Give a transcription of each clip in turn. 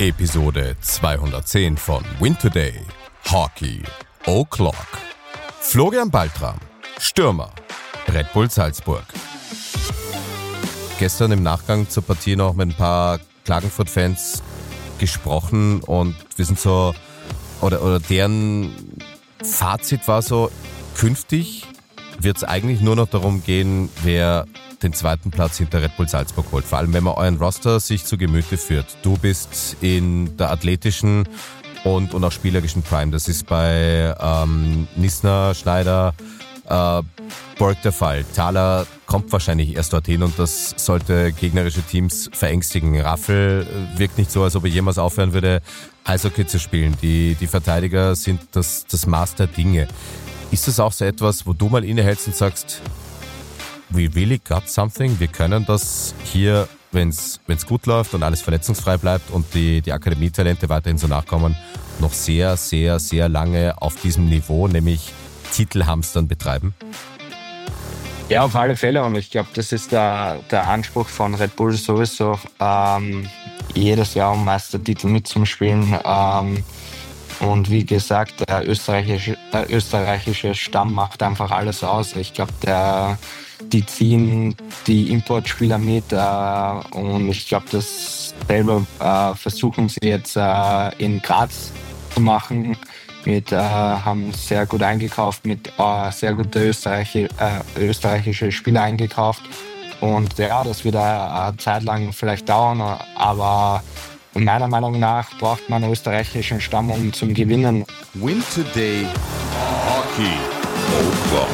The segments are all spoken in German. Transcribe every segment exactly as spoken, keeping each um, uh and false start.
Episode zweihundertzehn von Win Today Hockey O'Clock. Florian Baltram, Stürmer, Red Bull Salzburg. Gestern im Nachgang zur Partie noch mit ein paar Klagenfurt-Fans gesprochen und wir sind so, oder, oder deren Fazit war so, künftig wird es eigentlich nur noch darum gehen, wer den zweiten Platz hinter Red Bull Salzburg holt. Vor allem, wenn man euren Roster sich zu Gemüte führt. Du bist in der athletischen und, und auch spielerischen Prime. Das ist bei ähm, Nisner, Schneider, äh, Borg der Fall. Thaler kommt wahrscheinlich erst dorthin und das sollte gegnerische Teams verängstigen. Raffel wirkt nicht so, als ob er jemals aufhören würde, Eishockey zu spielen. Die, die Verteidiger sind das, das Maß der Dinge. Ist das auch so etwas, wo du mal innehältst und sagst, we really got something? Wir können das hier, wenn es gut läuft und alles verletzungsfrei bleibt und die, die Akademietalente weiterhin so nachkommen, noch sehr, sehr, sehr lange auf diesem Niveau, nämlich Titelhamstern betreiben? Ja, auf alle Fälle. Und ich glaube, das ist der, der Anspruch von Red Bull sowieso, ähm, jedes Jahr um Meistertitel mitzuspielen. Ähm, und wie gesagt, der österreichische, der österreichische Stamm macht einfach alles aus. Ich glaube, der die ziehen die Importspieler mit äh, und ich glaube, das selber äh, versuchen sie jetzt äh, in Graz zu machen. Mit, äh, haben sehr gut eingekauft, mit äh, sehr gute Österreich, äh, österreichische Spieler eingekauft. Und ja, das wird eine Zeit lang vielleicht dauern, aber meiner Meinung nach braucht man einen österreichischen Stamm, um zu gewinnen. Win Today Hockey O'Clock.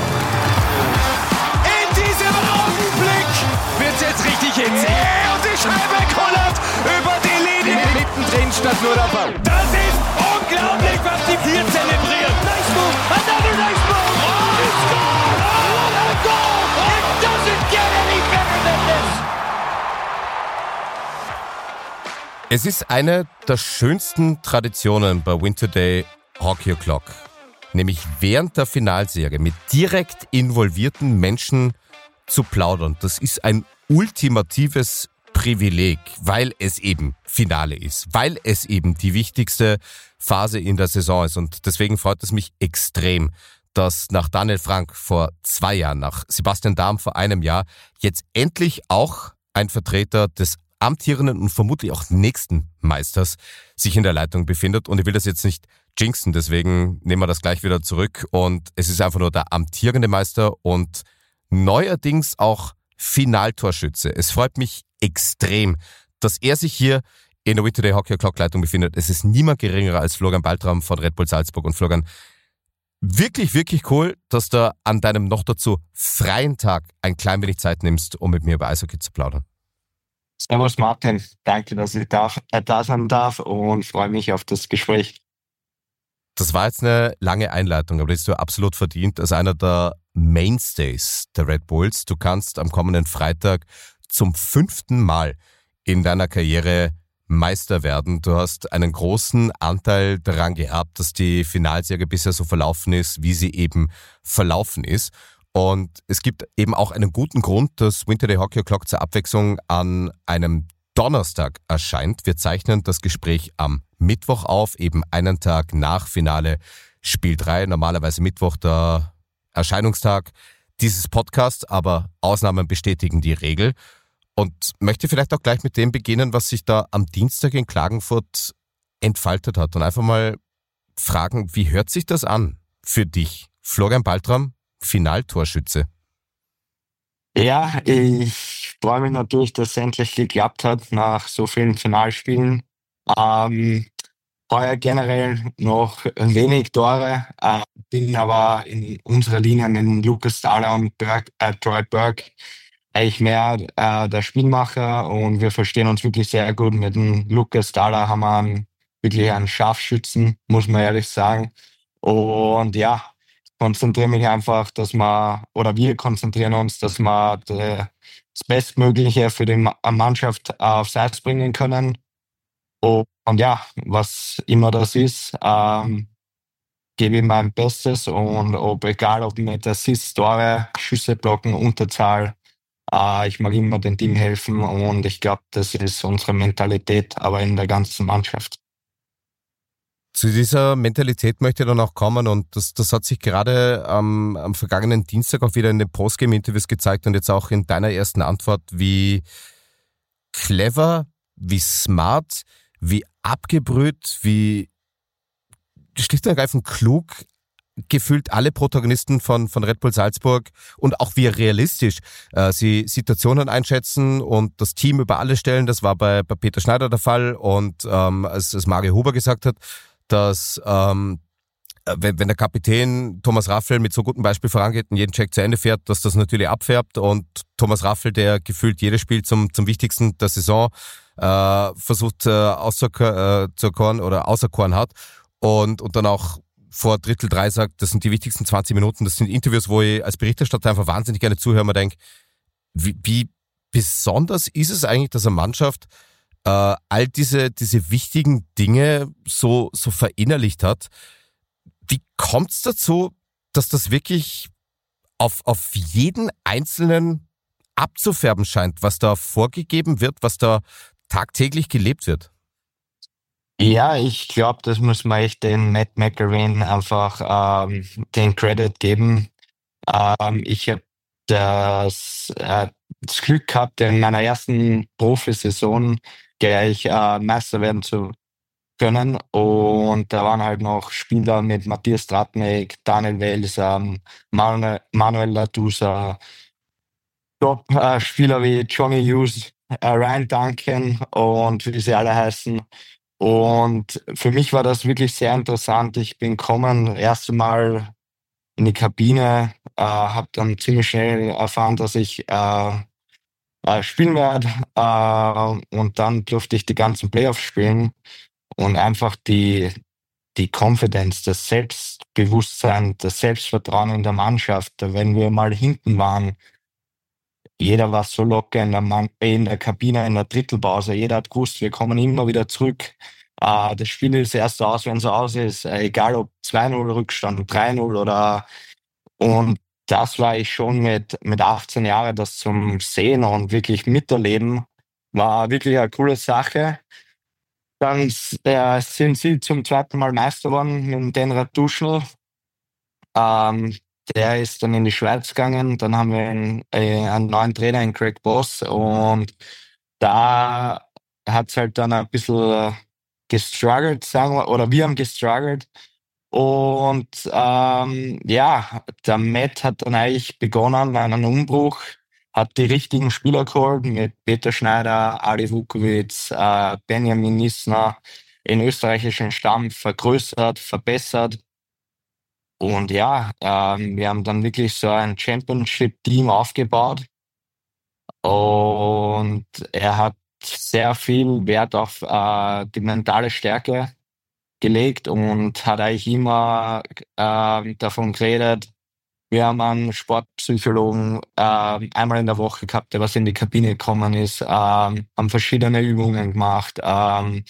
Wird's jetzt richtig hitzig. Yeah, und die Scheibe kullert über die Linie. Mittendrin statt nur der Ball. Das ist unglaublich, was die vier zelebrieren. Nice move, another nice move. Oh, it's gone. Oh, what a goal. It doesn't get any better than this. Es ist eine der schönsten Traditionen bei Win Today Hockey O'Clock, nämlich während der Finalserie mit direkt involvierten Menschen zu plaudern. Das ist ein ultimatives Privileg, weil es eben Finale ist, weil es eben die wichtigste Phase in der Saison ist. Und deswegen freut es mich extrem, dass nach Daniel Frank vor zwei Jahren, nach Sebastian Dahm vor einem Jahr, jetzt endlich auch ein Vertreter des amtierenden und vermutlich auch nächsten Meisters sich in der Leitung befindet. Und ich will das jetzt nicht jinxen, deswegen nehmen wir das gleich wieder zurück. Und es ist einfach nur der amtierende Meister und neuerdings auch Finaltorschütze. Es freut mich extrem, dass er sich hier in der Win Today Hockey O'Clock Leitung befindet. Es ist niemand geringerer als Florian Baltram von Red Bull Salzburg. Und Florian, wirklich, wirklich cool, dass du an deinem noch dazu freien Tag ein klein wenig Zeit nimmst, um mit mir über Eishockey zu plaudern. Servus Martin, danke, dass ich darf, äh, da sein darf und freue mich auf das Gespräch. Das war jetzt eine lange Einleitung, aber das ist du absolut verdient als einer der Mainstays der Red Bulls. Du kannst am kommenden Freitag zum fünften Mal in deiner Karriere Meister werden. Du hast einen großen Anteil daran gehabt, dass die Finalserie bisher so verlaufen ist, wie sie eben verlaufen ist. Und es gibt eben auch einen guten Grund, dass Win Today Hockey O'Clock zur Abwechslung an einem Donnerstag erscheint. Wir zeichnen das Gespräch am Mittwoch auf, eben einen Tag nach Finale Spiel drei. Normalerweise Mittwoch der Erscheinungstag dieses Podcasts, aber Ausnahmen bestätigen die Regel. Und möchte vielleicht auch gleich mit dem beginnen, was sich da am Dienstag in Klagenfurt entfaltet hat. Und einfach mal fragen, wie hört sich das an für dich? Florian Baltram, Finaltorschütze. Ja, ich freue mich natürlich, dass es endlich geklappt hat nach so vielen Finalspielen. Ähm, Heuer generell noch wenig Tore, äh, bin aber in unserer Linie in Lukas Thaler und Berg, äh, Troy Berg eigentlich mehr äh, der Spielmacher und wir verstehen uns wirklich sehr gut. Mit dem Lukas Thaler haben wir einen, wirklich einen Scharfschützen, muss man ehrlich sagen. Und ja, konzentriere mich einfach, dass wir, oder wir konzentrieren uns, dass wir das Bestmögliche für die Mannschaft aufs Eis bringen können. Und, und ja, was immer das ist, ähm, gebe ich mein Bestes und ob egal ob mit Assists, Tore, Schüsse blocken, Unterzahl, Äh, ich mag immer dem Team helfen und ich glaube, das ist unsere Mentalität, aber in der ganzen Mannschaft. Zu dieser Mentalität möchte ich dann auch kommen und das, das hat sich gerade am, am vergangenen Dienstag auch wieder in den Postgame-Interviews gezeigt und jetzt auch in deiner ersten Antwort, wie clever, wie smart, wie abgebrüht, wie schlicht und ergreifend klug gefühlt alle Protagonisten von, von Red Bull Salzburg und auch wie realistisch äh, sie Situationen einschätzen und das Team über alles stellen. Das war bei, bei Peter Schneider der Fall und ähm, als, als Mario Huber gesagt hat, dass ähm, wenn, wenn der Kapitän Thomas Raffel mit so gutem Beispiel vorangeht und jeden Check zu Ende fährt, dass das natürlich abfärbt und Thomas Raffel, der gefühlt jedes Spiel zum, zum wichtigsten der Saison äh, versucht äh, auszuerkoren oder auserkoren hat und, und dann auch vor Drittel drei sagt, das sind die wichtigsten zwanzig Minuten, das sind Interviews, wo ich als Berichterstatter einfach wahnsinnig gerne zuhöre und mir denke, wie, wie besonders ist es eigentlich, dass eine Mannschaft äh, all diese, diese wichtigen Dinge so, so verinnerlicht hat. Wie kommt es dazu, dass das wirklich auf, auf jeden Einzelnen abzufärben scheint, was da vorgegeben wird, was da tagtäglich gelebt wird? Ja, ich glaube, das muss man echt den Matt McElwain einfach ähm, den Credit geben. Ähm, ich habe das, äh, das Glück gehabt, in meiner ersten Profisaison gleich äh, Meister werden zu können. Und da waren halt noch Spieler mit Matthias Stratnik, Daniel Wels, ähm, Manuel, Manuel Latusa, Top-Spieler wie Johnny Hughes, äh, Ryan Duncan und wie sie alle heißen. Und für mich war das wirklich sehr interessant. Ich bin gekommen, das erste Mal in die Kabine, äh, habe dann ziemlich schnell erfahren, dass ich äh, äh, spielen werde. Äh, und dann durfte ich die ganzen Playoffs spielen und einfach die, die Confidence, das Selbstbewusstsein, das Selbstvertrauen in der Mannschaft. Wenn wir mal hinten waren, jeder war so locker in der, Man- in der Kabine, in der Drittelpause. Jeder hat gewusst, wir kommen immer wieder zurück. Äh, das Spiel ist erst aus, wenn es aus ist. Äh, egal ob zwei null Rückstand, drei null oder... Und das war ich schon mit, mit achtzehn Jahren, das zum Sehen und wirklich miterleben, war wirklich eine coole Sache. Dann äh, sind sie zum zweiten Mal Meister geworden mit dem Denrat Duschl. Ähm, der ist dann in die Schweiz gegangen. Dann haben wir einen, äh, einen neuen Trainer, in Craig Boss. Und da hat es halt dann ein bisschen gestruggelt, sagen wir, oder wir haben gestruggelt. Und ähm, ja, der Matt hat dann eigentlich begonnen, einen Umbruch, hat die richtigen Spieler geholt mit Peter Schneider, Ali Vukovic, äh, Benjamin Nisner, den österreichischen Stamm vergrößert, verbessert. Und ja, ähm, wir haben dann wirklich so ein Championship-Team aufgebaut. Und er hat sehr viel Wert auf äh, die mentale Stärke gelegt und hat eigentlich immer äh, davon geredet. Wir haben einen Sportpsychologen äh, einmal in der Woche gehabt, der was in die Kabine gekommen ist, äh, haben verschiedene Übungen gemacht. Ähm,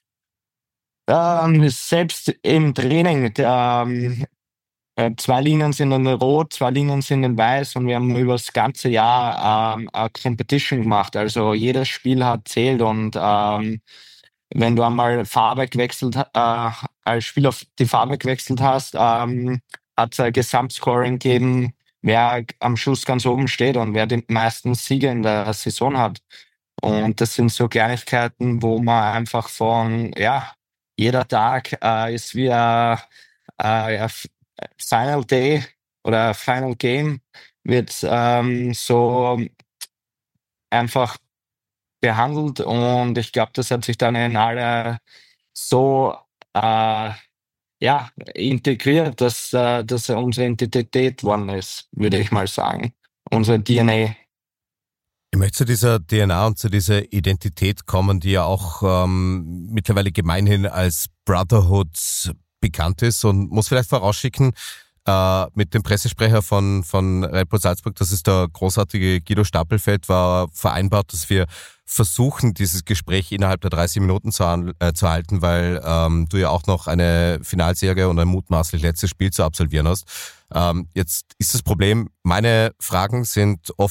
ähm, selbst im Training, ähm, äh, zwei Linien sind in Rot, zwei Linien sind in Weiß und wir haben über das ganze Jahr ähm, eine Competition gemacht. Also jedes Spiel hat zählt und ähm, wenn du einmal Farbe gewechselt, äh, als Spieler die Farbe gewechselt hast, ähm, hat es ein Gesamtscoring gegeben, wer am Schluss ganz oben steht und wer die meisten Siege in der Saison hat. Und das sind so Kleinigkeiten, wo man einfach von, ja, jeder Tag äh, ist wie ein, äh, ein Final Day oder ein Final Game, wird ähm, so einfach behandelt und ich glaube, das hat sich dann in alle so äh, ja, integriert, dass, äh, dass er unsere Identität geworden ist, würde ich mal sagen. Unsere D N A. Ich möchte zu dieser D N A und zu dieser Identität kommen, die ja auch ähm, mittlerweile gemeinhin als Brotherhood bekannt ist und muss vielleicht vorausschicken, äh, mit dem Pressesprecher von, von Red Bull Salzburg, das ist der großartige Guido Stapelfeld, war vereinbart, dass wir versuchen, dieses Gespräch innerhalb der dreißig Minuten zu, äh, zu halten, weil ähm, du ja auch noch eine Finalserie und ein mutmaßlich letztes Spiel zu absolvieren hast. Ähm, jetzt ist das Problem, meine Fragen sind oft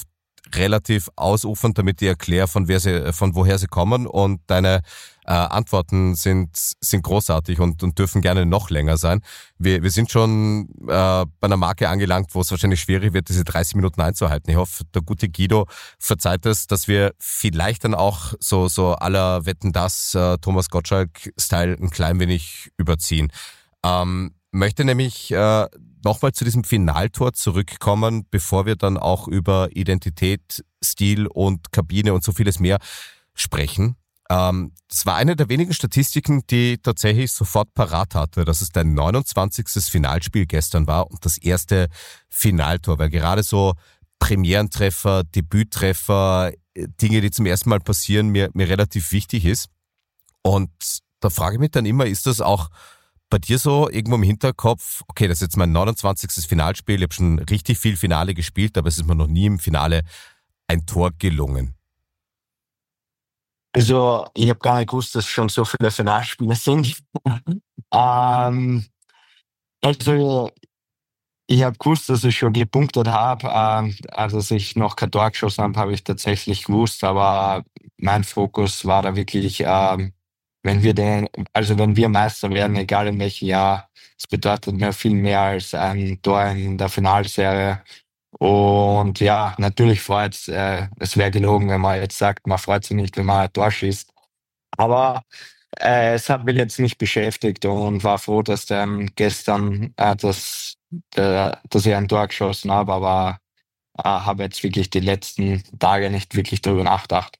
relativ ausufernd, damit ich erkläre, von, wer sie, von woher sie kommen, und deine äh, Antworten sind, sind großartig und, und dürfen gerne noch länger sein. Wir, wir sind schon äh, bei einer Marke angelangt, wo es wahrscheinlich schwierig wird, diese dreißig Minuten einzuhalten. Ich hoffe, der gute Guido verzeiht es, dass wir vielleicht dann auch so, so aller Wetten, das äh, Thomas Gottschalk-Style ein klein wenig überziehen. Ähm, möchte nämlich äh, nochmal zu diesem Finaltor zurückkommen, bevor wir dann auch über Identität, Stil und Kabine und so vieles mehr sprechen. Ähm, das war eine der wenigen Statistiken, die ich tatsächlich sofort parat hatte, dass es dein neunundzwanzigstes Finalspiel gestern war und das erste Finaltor, weil gerade so Premierentreffer, Debüttreffer, Dinge, die zum ersten Mal passieren, mir, mir relativ wichtig ist. Und da frage ich mich dann immer, ist das auch bei dir so irgendwo im Hinterkopf, okay, das ist jetzt mein neunundzwanzigstes Finalspiel, ich habe schon richtig viel Finale gespielt, aber es ist mir noch nie im Finale ein Tor gelungen? Also, ich habe gar nicht gewusst, dass schon so viele Finalspiele sind. ähm, also, ich habe gewusst, dass ich schon gepunktet habe. Ähm, als ich noch kein Tor geschossen habe, habe ich tatsächlich gewusst, aber mein Fokus war da wirklich, ähm, wenn wir den, also wenn wir Meister werden, egal in welchem Jahr, das bedeutet mir viel mehr als ein Tor in der Finalserie. Und ja, natürlich freut äh, es wäre gelogen, wenn man jetzt sagt, man freut sich nicht, wenn man ein Tor schießt. Aber äh, es hat mich jetzt nicht beschäftigt und war froh, dass dann gestern, äh, dass, äh, dass ich ein Tor geschossen habe, aber äh, habe jetzt wirklich die letzten Tage nicht wirklich darüber nachgedacht.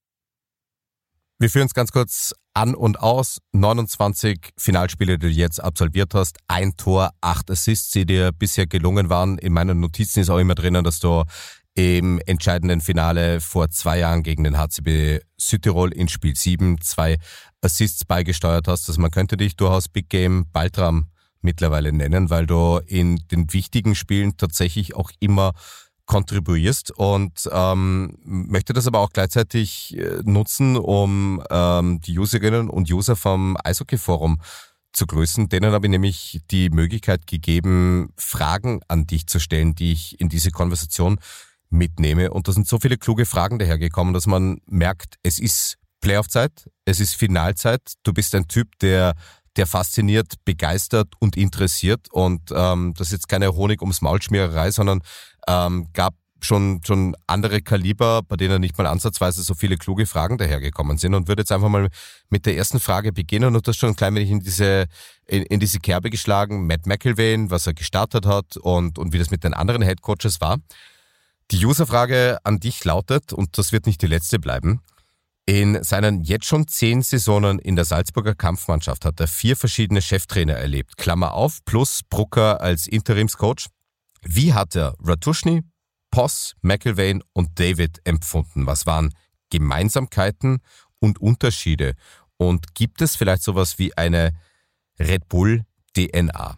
Wir führen es ganz kurz an und aus. neunundzwanzig Finalspiele, die du jetzt absolviert hast. Ein Tor, acht Assists, die dir bisher gelungen waren. In meinen Notizen ist auch immer drinnen, dass du im entscheidenden Finale vor zwei Jahren gegen den H C B Südtirol in Spiel sieben zwei Assists beigesteuert hast. Also man könnte dich durchaus Big Game Baltram mittlerweile nennen, weil du in den wichtigen Spielen tatsächlich auch immer kontribuierst, und ähm, möchte das aber auch gleichzeitig äh, nutzen, um ähm, die Userinnen und User vom Eishockey-Forum zu grüßen. Denen habe ich nämlich die Möglichkeit gegeben, Fragen an dich zu stellen, die ich in diese Konversation mitnehme. Und da sind so viele kluge Fragen dahergekommen, dass man merkt, es ist Playoff-Zeit, es ist Finalzeit. Du bist ein Typ, der der fasziniert, begeistert und interessiert. Und ähm, das ist jetzt keine Honig ums Maulschmiererei, sondern ähm, gab schon schon andere Kaliber, bei denen nicht mal ansatzweise so viele kluge Fragen dahergekommen sind. Und würde jetzt einfach mal mit der ersten Frage beginnen, und das schon ein klein wenig in diese in, in diese Kerbe geschlagen. Matt McIlvaine, was er gestartet hat und und wie das mit den anderen Headcoaches war. Die Userfrage an dich lautet, und das wird nicht die letzte bleiben: In seinen jetzt schon zehn Saisonen in der Salzburger Kampfmannschaft hat er vier verschiedene Cheftrainer erlebt. Klammer auf, plus Brucker als Interimscoach. Wie hat er Ratuschny, Poss, McIlvaine und David empfunden? Was waren Gemeinsamkeiten und Unterschiede? Und gibt es vielleicht sowas wie eine Red Bull D N A?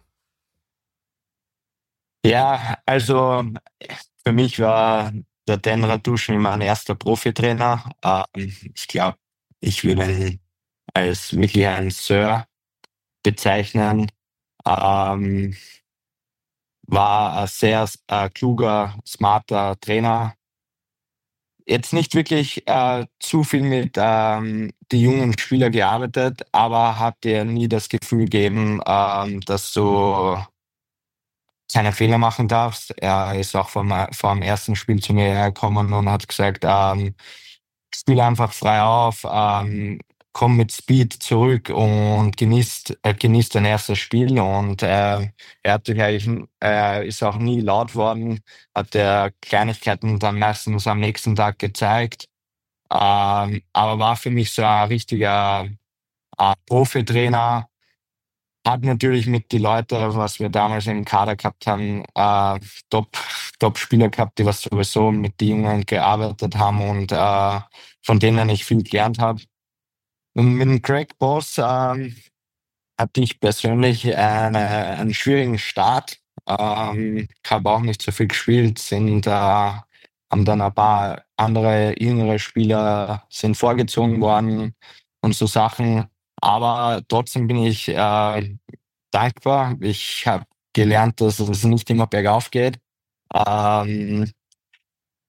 Ja, also für mich war der Dan Ratuschny mein erster Profitrainer. Ähm, ich glaube, ich würde ihn als wirklich einen Sir bezeichnen. Ähm, war ein sehr äh, kluger, smarter Trainer. Jetzt nicht wirklich äh, zu viel mit ähm, die jungen Spieler gearbeitet, aber hat dir nie das Gefühl gegeben, ähm, dass du keine Fehler machen darfst. Er ist auch vom, vor dem ersten Spiel zu mir hergekommen und hat gesagt, ähm, spiel einfach frei auf, ähm, komm mit Speed zurück und genießt, äh, genießt dein erstes Spiel. Und äh, er hat sich eigentlich, äh, ist auch nie laut worden, hat er Kleinigkeiten dann meistens am nächsten Tag gezeigt. Ähm, aber war für mich so ein richtiger äh, Profitrainer. Hat natürlich mit die Leute, was wir damals im Kader gehabt haben, äh, Top, Top-Spieler gehabt, die was sowieso mit den Jungen gearbeitet haben und äh, von denen ich viel gelernt habe. Und mit dem Craig Boss ähm, hatte ich persönlich eine, einen schwierigen Start. Ähm, ich habe auch nicht so viel gespielt, sind, äh, haben dann ein paar andere jüngere Spieler sind vorgezogen worden und so Sachen. Aber trotzdem bin ich äh, dankbar. Ich habe gelernt, dass es nicht immer bergauf geht. Ähm,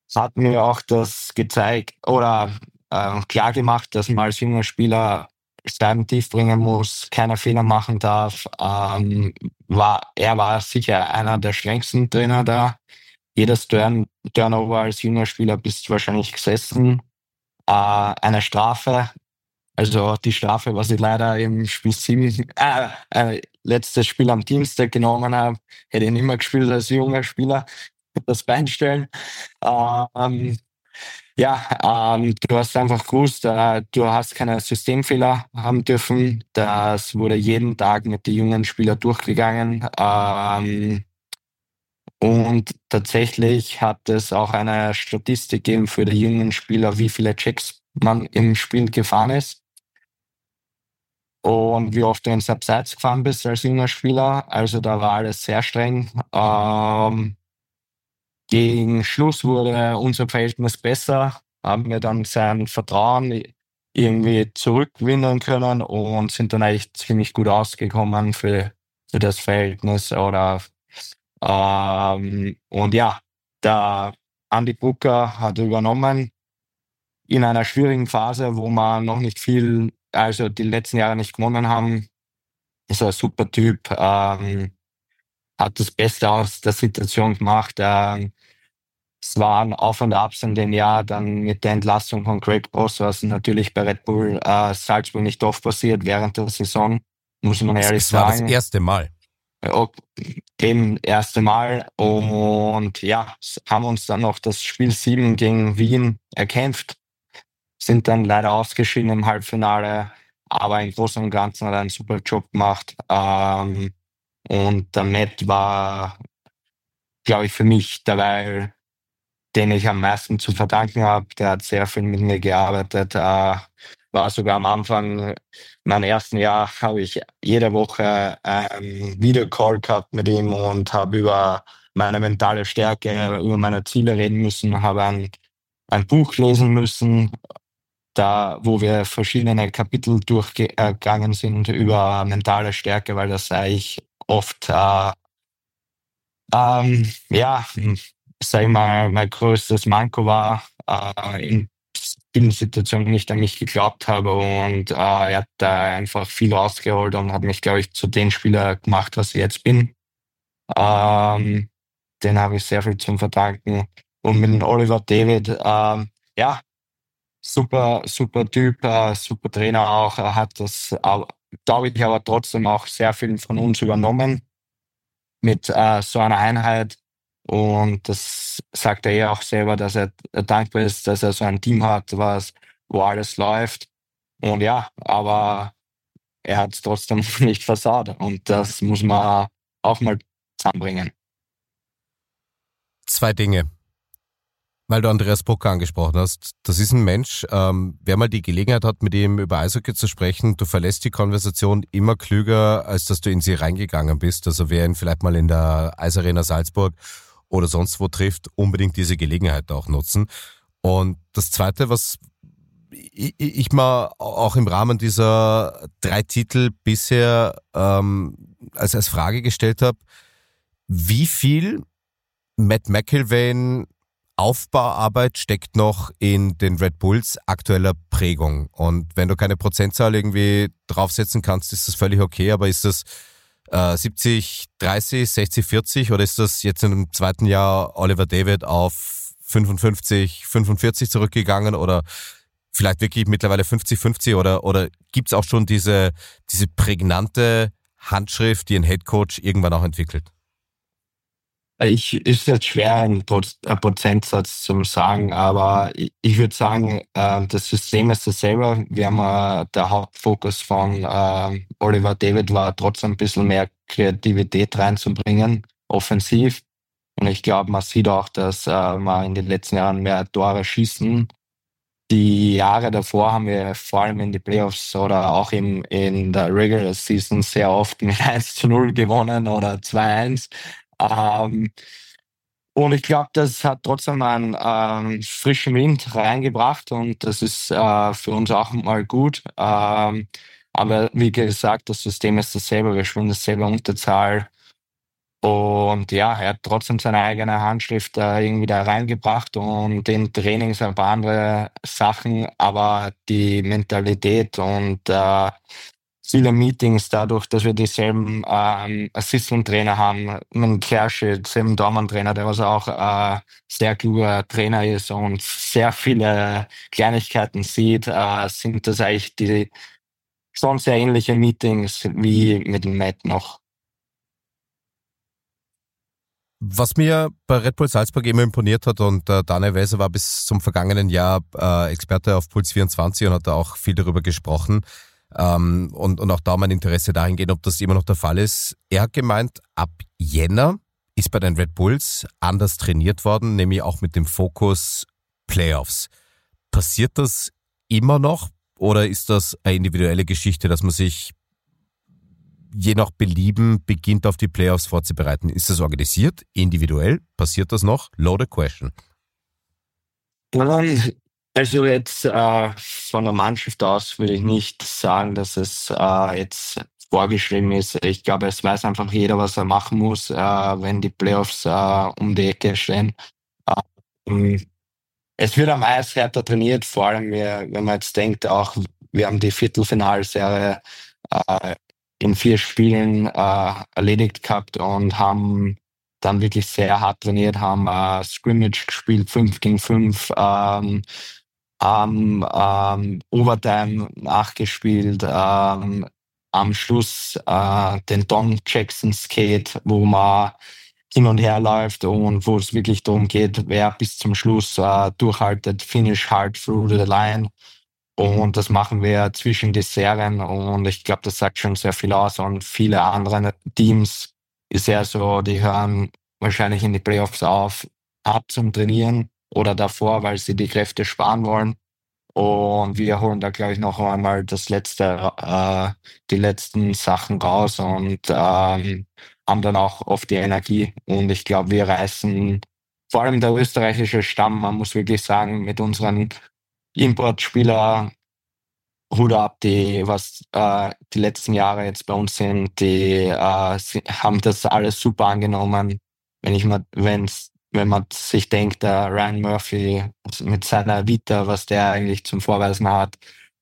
hat mir auch das gezeigt oder äh, klar gemacht, dass man als junger Spieler Scheiben tief bringen muss, keine Fehler machen darf. Ähm, war, er war sicher einer der strengsten Trainer da. Jedes Turn, Turnover als junger Spieler bist du wahrscheinlich gesessen. Äh, eine Strafe, also die Strafe, was ich leider im Spiel sieben, äh, äh, letztes Spiel am Dienstag genommen habe, hätte ich nicht mehr gespielt als junger Spieler, das Beinstellen. Ähm, ja, ähm, du hast einfach gewusst, äh, du hast keine Systemfehler haben dürfen. Das wurde jeden Tag mit den jungen Spielern durchgegangen. Ähm, und tatsächlich hat es auch eine Statistik gegeben für die jungen Spieler, wie viele Checks man im Spiel gefahren ist und wie oft du ins Abseits gefahren bist als junger Spieler. Also da war alles sehr streng. Ähm, gegen Schluss wurde unser Verhältnis besser, haben wir dann sein Vertrauen irgendwie zurückgewinnen können und sind dann eigentlich ziemlich gut ausgekommen für, für das Verhältnis. Oder ähm, und ja, der Andi Bucker hat übernommen in einer schwierigen Phase, wo wir noch nicht viel, also die letzten Jahre nicht gewonnen haben. Ist ein super Typ, ähm, hat das Beste aus der Situation gemacht. Ähm, es waren Auf und Abs in dem Jahr, dann mit der Entlassung von Greg Boss, was natürlich bei Red Bull äh, Salzburg nicht oft passiert während der Saison, muss man ehrlich Es war das sagen. erste Mal. Ja, eben erste Mal. Und ja, s- haben uns dann noch das Spiel sieben gegen Wien erkämpft, sind dann leider ausgeschieden im Halbfinale, aber im Großen und Ganzen hat er einen super Job gemacht. Ähm, und der Matt war, glaube ich, für mich dabei, den ich am meisten zu verdanken habe. Der hat sehr viel mit mir gearbeitet. Äh, war sogar am Anfang, mein ersten Jahr, habe ich jede Woche einen Videocall gehabt mit ihm und habe über meine mentale Stärke, über meine Ziele reden müssen, habe ein, ein Buch lesen müssen, da, wo wir verschiedene Kapitel durchgegangen sind über mentale Stärke, weil das eigentlich oft äh, ähm, ja, sag ich mal, mein größtes Manko war, äh, in vielen Situationen nicht an mich geglaubt habe und äh, er hat da einfach viel rausgeholt und hat mich, glaube ich, zu dem Spieler gemacht, was ich jetzt bin. Ähm, Den habe ich sehr viel zum verdanken. Und mit dem Oliver David, ähm, ja, super, super Typ, äh, super Trainer auch. Er hat das, äh, glaube ich, aber trotzdem auch sehr viel von uns übernommen mit äh, so einer Einheit. Und das sagt er ja auch selber, dass er dankbar ist, dass er so ein Team hat, was, wo alles läuft. Und ja, aber er hat es trotzdem nicht versaut. Und das muss man auch mal zusammenbringen. Zwei Dinge. Weil du Andreas Pocker angesprochen hast. Das ist ein Mensch, ähm, wer mal die Gelegenheit hat, mit ihm über Eishockey zu sprechen, du verlässt die Konversation immer klüger, als dass du in sie reingegangen bist. Also wer ihn vielleicht mal in der Eisarena Salzburg oder sonst wo trifft, unbedingt diese Gelegenheit auch nutzen. Und das Zweite, was ich, ich mal auch im Rahmen dieser drei Titel bisher ähm, als, als Frage gestellt habe, wie viel Matt McIlvaine Aufbauarbeit steckt noch in den Red Bulls aktueller Prägung. Und wenn du keine Prozentzahl irgendwie draufsetzen kannst, ist das völlig okay, aber ist das äh, siebzig dreißig, sechzig vierzig oder ist das jetzt im zweiten Jahr Oliver David auf fünfundfünfzig fünfundvierzig zurückgegangen oder vielleicht wirklich mittlerweile fünfzig fünfzig oder, oder gibt's auch schon diese, diese prägnante Handschrift, die ein Headcoach irgendwann auch entwickelt? Ich ist jetzt schwer, einen Proz- einen Prozentsatz zu sagen, aber ich, ich würde sagen, äh, das System ist dasselbe. Wir haben äh, der Hauptfokus von äh, Oliver David war trotzdem ein bisschen mehr Kreativität reinzubringen, offensiv. Und ich glaube, man sieht auch, dass äh, wir in den letzten Jahren mehr Tore schießen. Die Jahre davor haben wir vor allem in die Playoffs oder auch im, in der Regular Season sehr oft mit eins zu null gewonnen oder zwei eins. Ähm, und ich glaube, das hat trotzdem einen ähm, frischen Wind reingebracht und das ist äh, für uns auch mal gut. Ähm, aber wie gesagt, das System ist dasselbe. Wir spielen dasselbe Unterzahl. Und ja, er hat trotzdem seine eigene Handschrift äh, irgendwie da reingebracht und in Trainings ein paar andere Sachen, aber die Mentalität und äh, viele Meetings dadurch, dass wir dieselben ähm, Assistant-Trainer haben, mit Kersche, selben Dormann-Trainer, der was auch äh, sehr kluger Trainer ist und sehr viele Kleinigkeiten sieht, äh, sind das eigentlich die schon sehr ähnliche Meetings wie mit dem Matt noch. Was mir bei Red Bull Salzburg immer imponiert hat, und äh, Daniel Weiser war bis zum vergangenen Jahr äh, Experte auf Puls vierundzwanzig und hat da auch viel darüber gesprochen, ähm, und, und auch da mein Interesse dahingehend, ob das immer noch der Fall ist. Er hat gemeint, ab Jänner ist bei den Red Bulls anders trainiert worden, nämlich auch mit dem Fokus Playoffs. Passiert das immer noch oder ist das eine individuelle Geschichte, dass man sich je nach Belieben beginnt, auf die Playoffs vorzubereiten? Ist das organisiert, individuell? Passiert das noch? Loaded question. Also jetzt äh, von der Mannschaft aus würde ich nicht sagen, dass es äh, jetzt vorgeschrieben ist. Ich glaube, es weiß einfach jeder, was er machen muss, äh, wenn die Playoffs äh, um die Ecke stehen. Ähm, es wird am Eis härter trainiert, vor allem wenn man jetzt denkt, auch wir haben die Viertelfinalserie äh, in vier Spielen äh, erledigt gehabt und haben dann wirklich sehr hart trainiert, haben äh, Scrimmage gespielt, fünf gegen fünf, ähm, haben ähm, Overtime nachgespielt, ähm, am Schluss äh, den Don Jackson Skate, wo man hin und her läuft und wo es wirklich darum geht, wer bis zum Schluss äh, durchhaltet, finish hard through the line. Und das machen wir zwischen die Serien und ich glaube, das sagt schon sehr viel aus. Und viele andere Teams ist ja so, die hören wahrscheinlich in die Playoffs auf, ab zum Trainieren oder davor, weil sie die Kräfte sparen wollen. Und wir holen da, glaube ich, noch einmal das letzte, äh, die letzten Sachen raus und ähm, haben dann auch oft die Energie. Und ich glaube, wir reißen, vor allem der österreichische Stamm, man muss wirklich sagen, mit unseren Importspieler, Hut ab, die was äh, die letzten Jahre jetzt bei uns sind, die äh, sie, haben das alles super angenommen. Wenn ich mal, wenn's, wenn man sich denkt, der Ryan Murphy mit seiner Vita, was der eigentlich zum Vorweisen hat,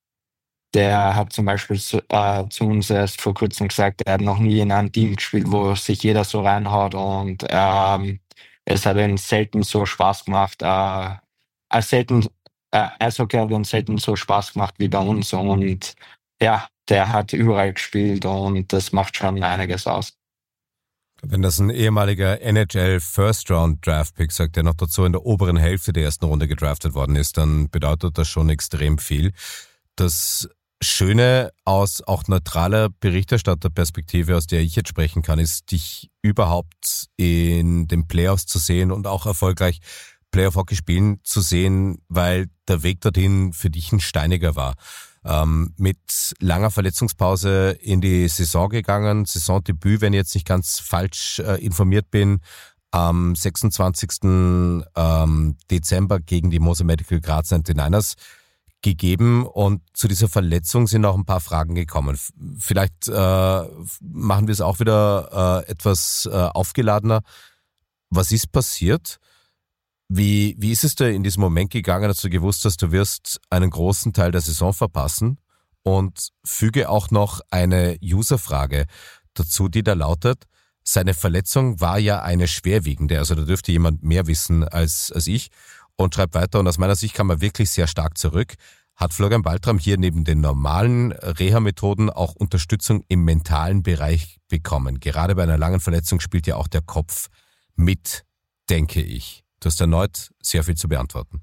der hat zum Beispiel zu, äh, zu uns erst vor kurzem gesagt, er hat noch nie in einem Team gespielt, wo sich jeder so reinhaut und ähm, es hat ihm selten so Spaß gemacht, äh, als selten äh, Eishockey hat uns selten so Spaß gemacht wie bei uns und ja, der hat überall gespielt und das macht schon einiges aus. Wenn das ein ehemaliger N H L First Round Draft Pick sagt, der noch dazu in der oberen Hälfte der ersten Runde gedraftet worden ist, dann bedeutet das schon extrem viel. Das Schöne aus auch neutraler Berichterstatterperspektive, aus der ich jetzt sprechen kann, ist, dich überhaupt in den Playoffs zu sehen und auch erfolgreich Playoff-Hockey spielen zu sehen, weil der Weg dorthin für dich ein steiniger war. Ähm, mit langer Verletzungspause in die Saison gegangen, Saisondebüt, wenn ich jetzt nicht ganz falsch äh, informiert bin, am sechsundzwanzigsten Ähm, Dezember gegen die Moser Medical Graz neunundneunzig gegeben und zu dieser Verletzung sind auch ein paar Fragen gekommen. Vielleicht äh, machen wir es auch wieder äh, etwas äh, aufgeladener. Was ist passiert? Wie, wie ist es dir in diesem Moment gegangen, als du gewusst hast, du wirst einen großen Teil der Saison verpassen? Und füge auch noch eine Userfrage dazu, die da lautet, seine Verletzung war ja eine schwerwiegende, also da dürfte jemand mehr wissen als, als ich. Und schreibt weiter, und aus meiner Sicht kam er wirklich sehr stark zurück. Hat Florian Baltram hier neben den normalen Reha-Methoden auch Unterstützung im mentalen Bereich bekommen? Gerade bei einer langen Verletzung spielt ja auch der Kopf mit, denke ich. Du hast erneut sehr viel zu beantworten.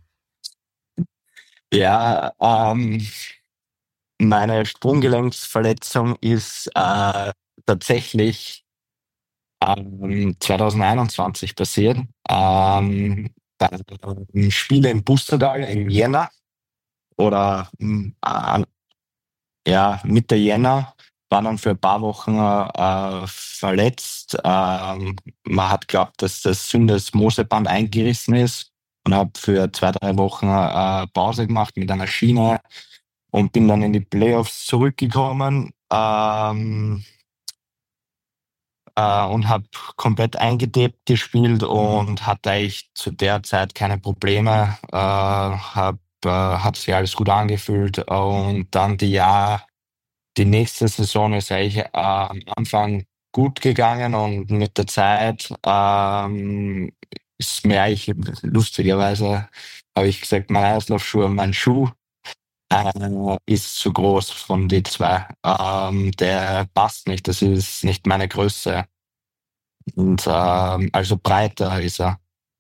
Ja, ähm, meine Sprunggelenksverletzung ist äh, tatsächlich ähm, zwanzig einundzwanzig passiert. Ähm, beim Spiel in Pustertal im Jänner oder äh, ja, Mitte Jänner, war dann für ein paar Wochen äh, verletzt. Ähm, man hat geglaubt, dass das Syndesmoseband eingerissen ist und habe für zwei, drei Wochen äh, Pause gemacht mit einer Schiene und bin dann in die Playoffs zurückgekommen. Ähm, äh, und habe komplett eingedebt gespielt und hatte eigentlich zu der Zeit keine Probleme. Äh, hab, äh, hat sich alles gut angefühlt und dann die Jahr, die nächste Saison ist eigentlich äh, am Anfang gut gegangen und mit der Zeit ähm, ist mir eigentlich lustigerweise, habe ich gesagt, mein Eislaufschuh, mein Schuh äh, ist zu groß von die zwei. Ähm, der passt nicht, das ist nicht meine Größe. Und ähm, also breiter ist er.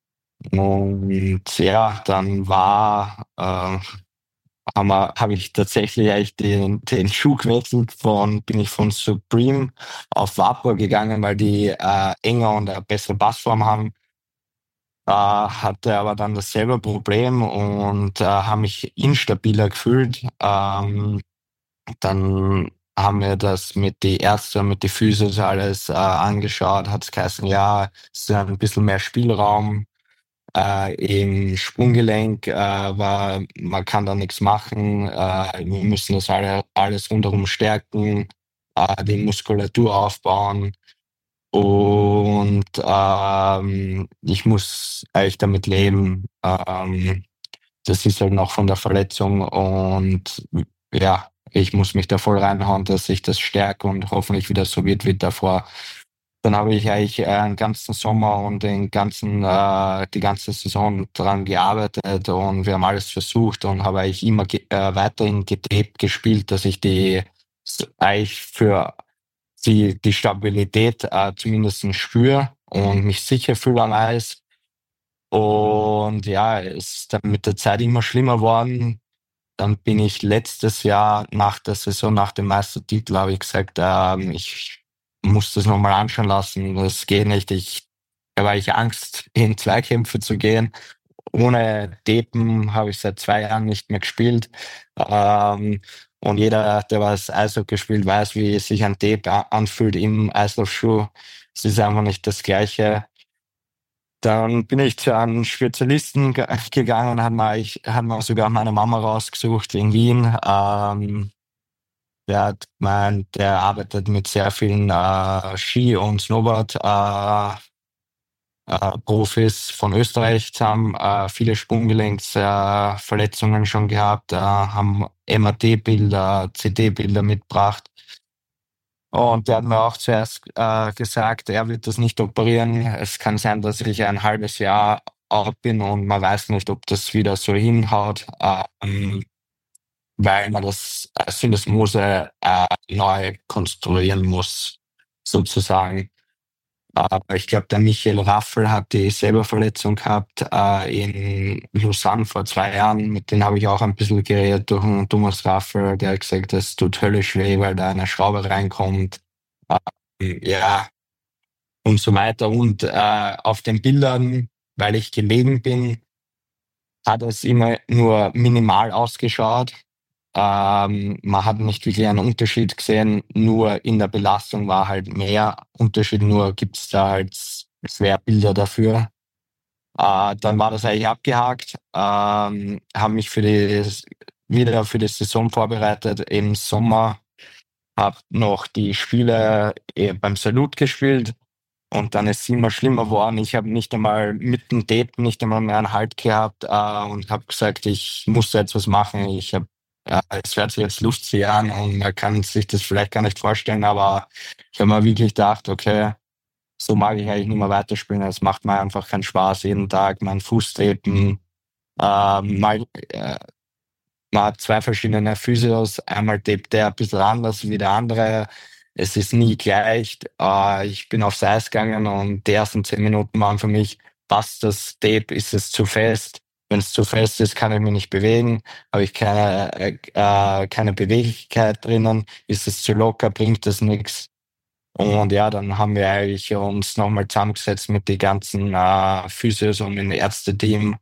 Und ja, dann war, äh, haben wir, habe ich tatsächlich eigentlich den, den Schuh gewechselt von, bin ich von Supreme auf Vapor gegangen, weil die äh, enger und eine bessere Passform haben. Äh, hatte aber dann dasselbe Problem und äh, habe mich instabiler gefühlt. Ähm, dann haben wir das mit die Ärzte, mit die Physios alles äh, angeschaut, hat es geheißen, ja, es ist ein bisschen mehr Spielraum äh, im Sprunggelenk, äh, war, man kann da nichts machen, äh, wir müssen das alle, alles rundherum stärken, äh, die Muskulatur aufbauen und ähm, ich muss eigentlich damit leben. Ähm, das ist halt noch von der Verletzung und ja, ich muss mich da voll reinhauen, dass ich das stärke und hoffentlich wieder so wird wie davor. Dann habe ich eigentlich äh, einen ganzen Sommer und den ganzen, äh, die ganze Saison dran gearbeitet und wir haben alles versucht und habe eigentlich immer ge äh, weiterhin getaped gespielt, dass ich die s- eigentlich für die, die Stabilität äh, zumindest spüre und mich sicher fühle am Eis. Und ja, es ist dann mit der Zeit immer schlimmer worden. Dann bin ich letztes Jahr nach der Saison, nach dem Meistertitel, habe ich gesagt, ähm, ich muss das nochmal anschauen lassen. Das geht nicht. Ich habe eigentlich Angst, in Zweikämpfe zu gehen. Ohne Depen habe ich seit zwei Jahren nicht mehr gespielt. Ähm, und jeder, der was Eishockey spielt, weiß, wie sich ein Tape a- anfühlt im Eislaufschuh. Es ist einfach nicht das Gleiche. Dann bin ich zu einem Spezialisten ge gegangen, hat mir, ich, hat mir sogar meine Mama rausgesucht in Wien. Ähm, der hat gemeint, der arbeitet mit sehr vielen äh, Ski- und Snowboard äh, äh, Profis von Österreich zusammen, äh, viele Sprunggelenksverletzungen äh, Verletzungen schon gehabt, äh, haben M R T-Bilder, C T-Bilder mitgebracht. Und der hat mir auch zuerst äh, gesagt, er wird das nicht operieren. Es kann sein, dass ich ein halbes Jahr out bin und man weiß nicht, ob das wieder so hinhaut, ähm, weil man das äh, Syndesmose äh, neu konstruieren muss, sozusagen. Aber ich glaube, der Michael Raffel hat dieselbe Verletzung gehabt äh, in Lausanne vor zwei Jahren. Mit dem habe ich auch ein bisschen geredet durch den Thomas Raffel, der hat gesagt, das tut höllisch weh, weil da eine Schraube reinkommt. Äh, ja, und so weiter. Und äh, auf den Bildern, weil ich gelegen bin, hat es immer nur minimal ausgeschaut. Ähm, man hat nicht wirklich einen Unterschied gesehen, nur in der Belastung war halt mehr Unterschied, nur gibt es da halt schwer Bilder dafür. Äh, dann war das eigentlich abgehakt, ähm, habe mich für die, wieder für die Saison vorbereitet im Sommer, habe noch die Spiele eh beim Salut gespielt und dann ist es immer schlimmer geworden. Ich habe nicht einmal mit dem Date nicht einmal mehr einen Halt gehabt äh, und habe gesagt, ich muss da jetzt was machen. Ich habe, ja, es hört sich jetzt lustig an und man kann sich das vielleicht gar nicht vorstellen, aber ich habe mir wirklich gedacht, okay, so mag ich eigentlich nicht mehr weiterspielen. Es macht mir einfach keinen Spaß, jeden Tag meinen Fuß tapen. Ähm, mal, äh, Man hat zwei verschiedene Physios. Einmal tapet der ein bisschen anders wie der andere. Es ist nie gleich. Äh, ich bin aufs Eis gegangen und die ersten zehn Minuten waren für mich, passt das Tape, ist es zu fest? Wenn es zu fest ist, kann ich mich nicht bewegen. Habe ich keine, äh, äh, keine Beweglichkeit drinnen? Ist es zu locker? Bringt das nichts? Und ja, dann haben wir eigentlich uns nochmal zusammengesetzt mit den ganzen äh, Physios und dem Ärzteteam,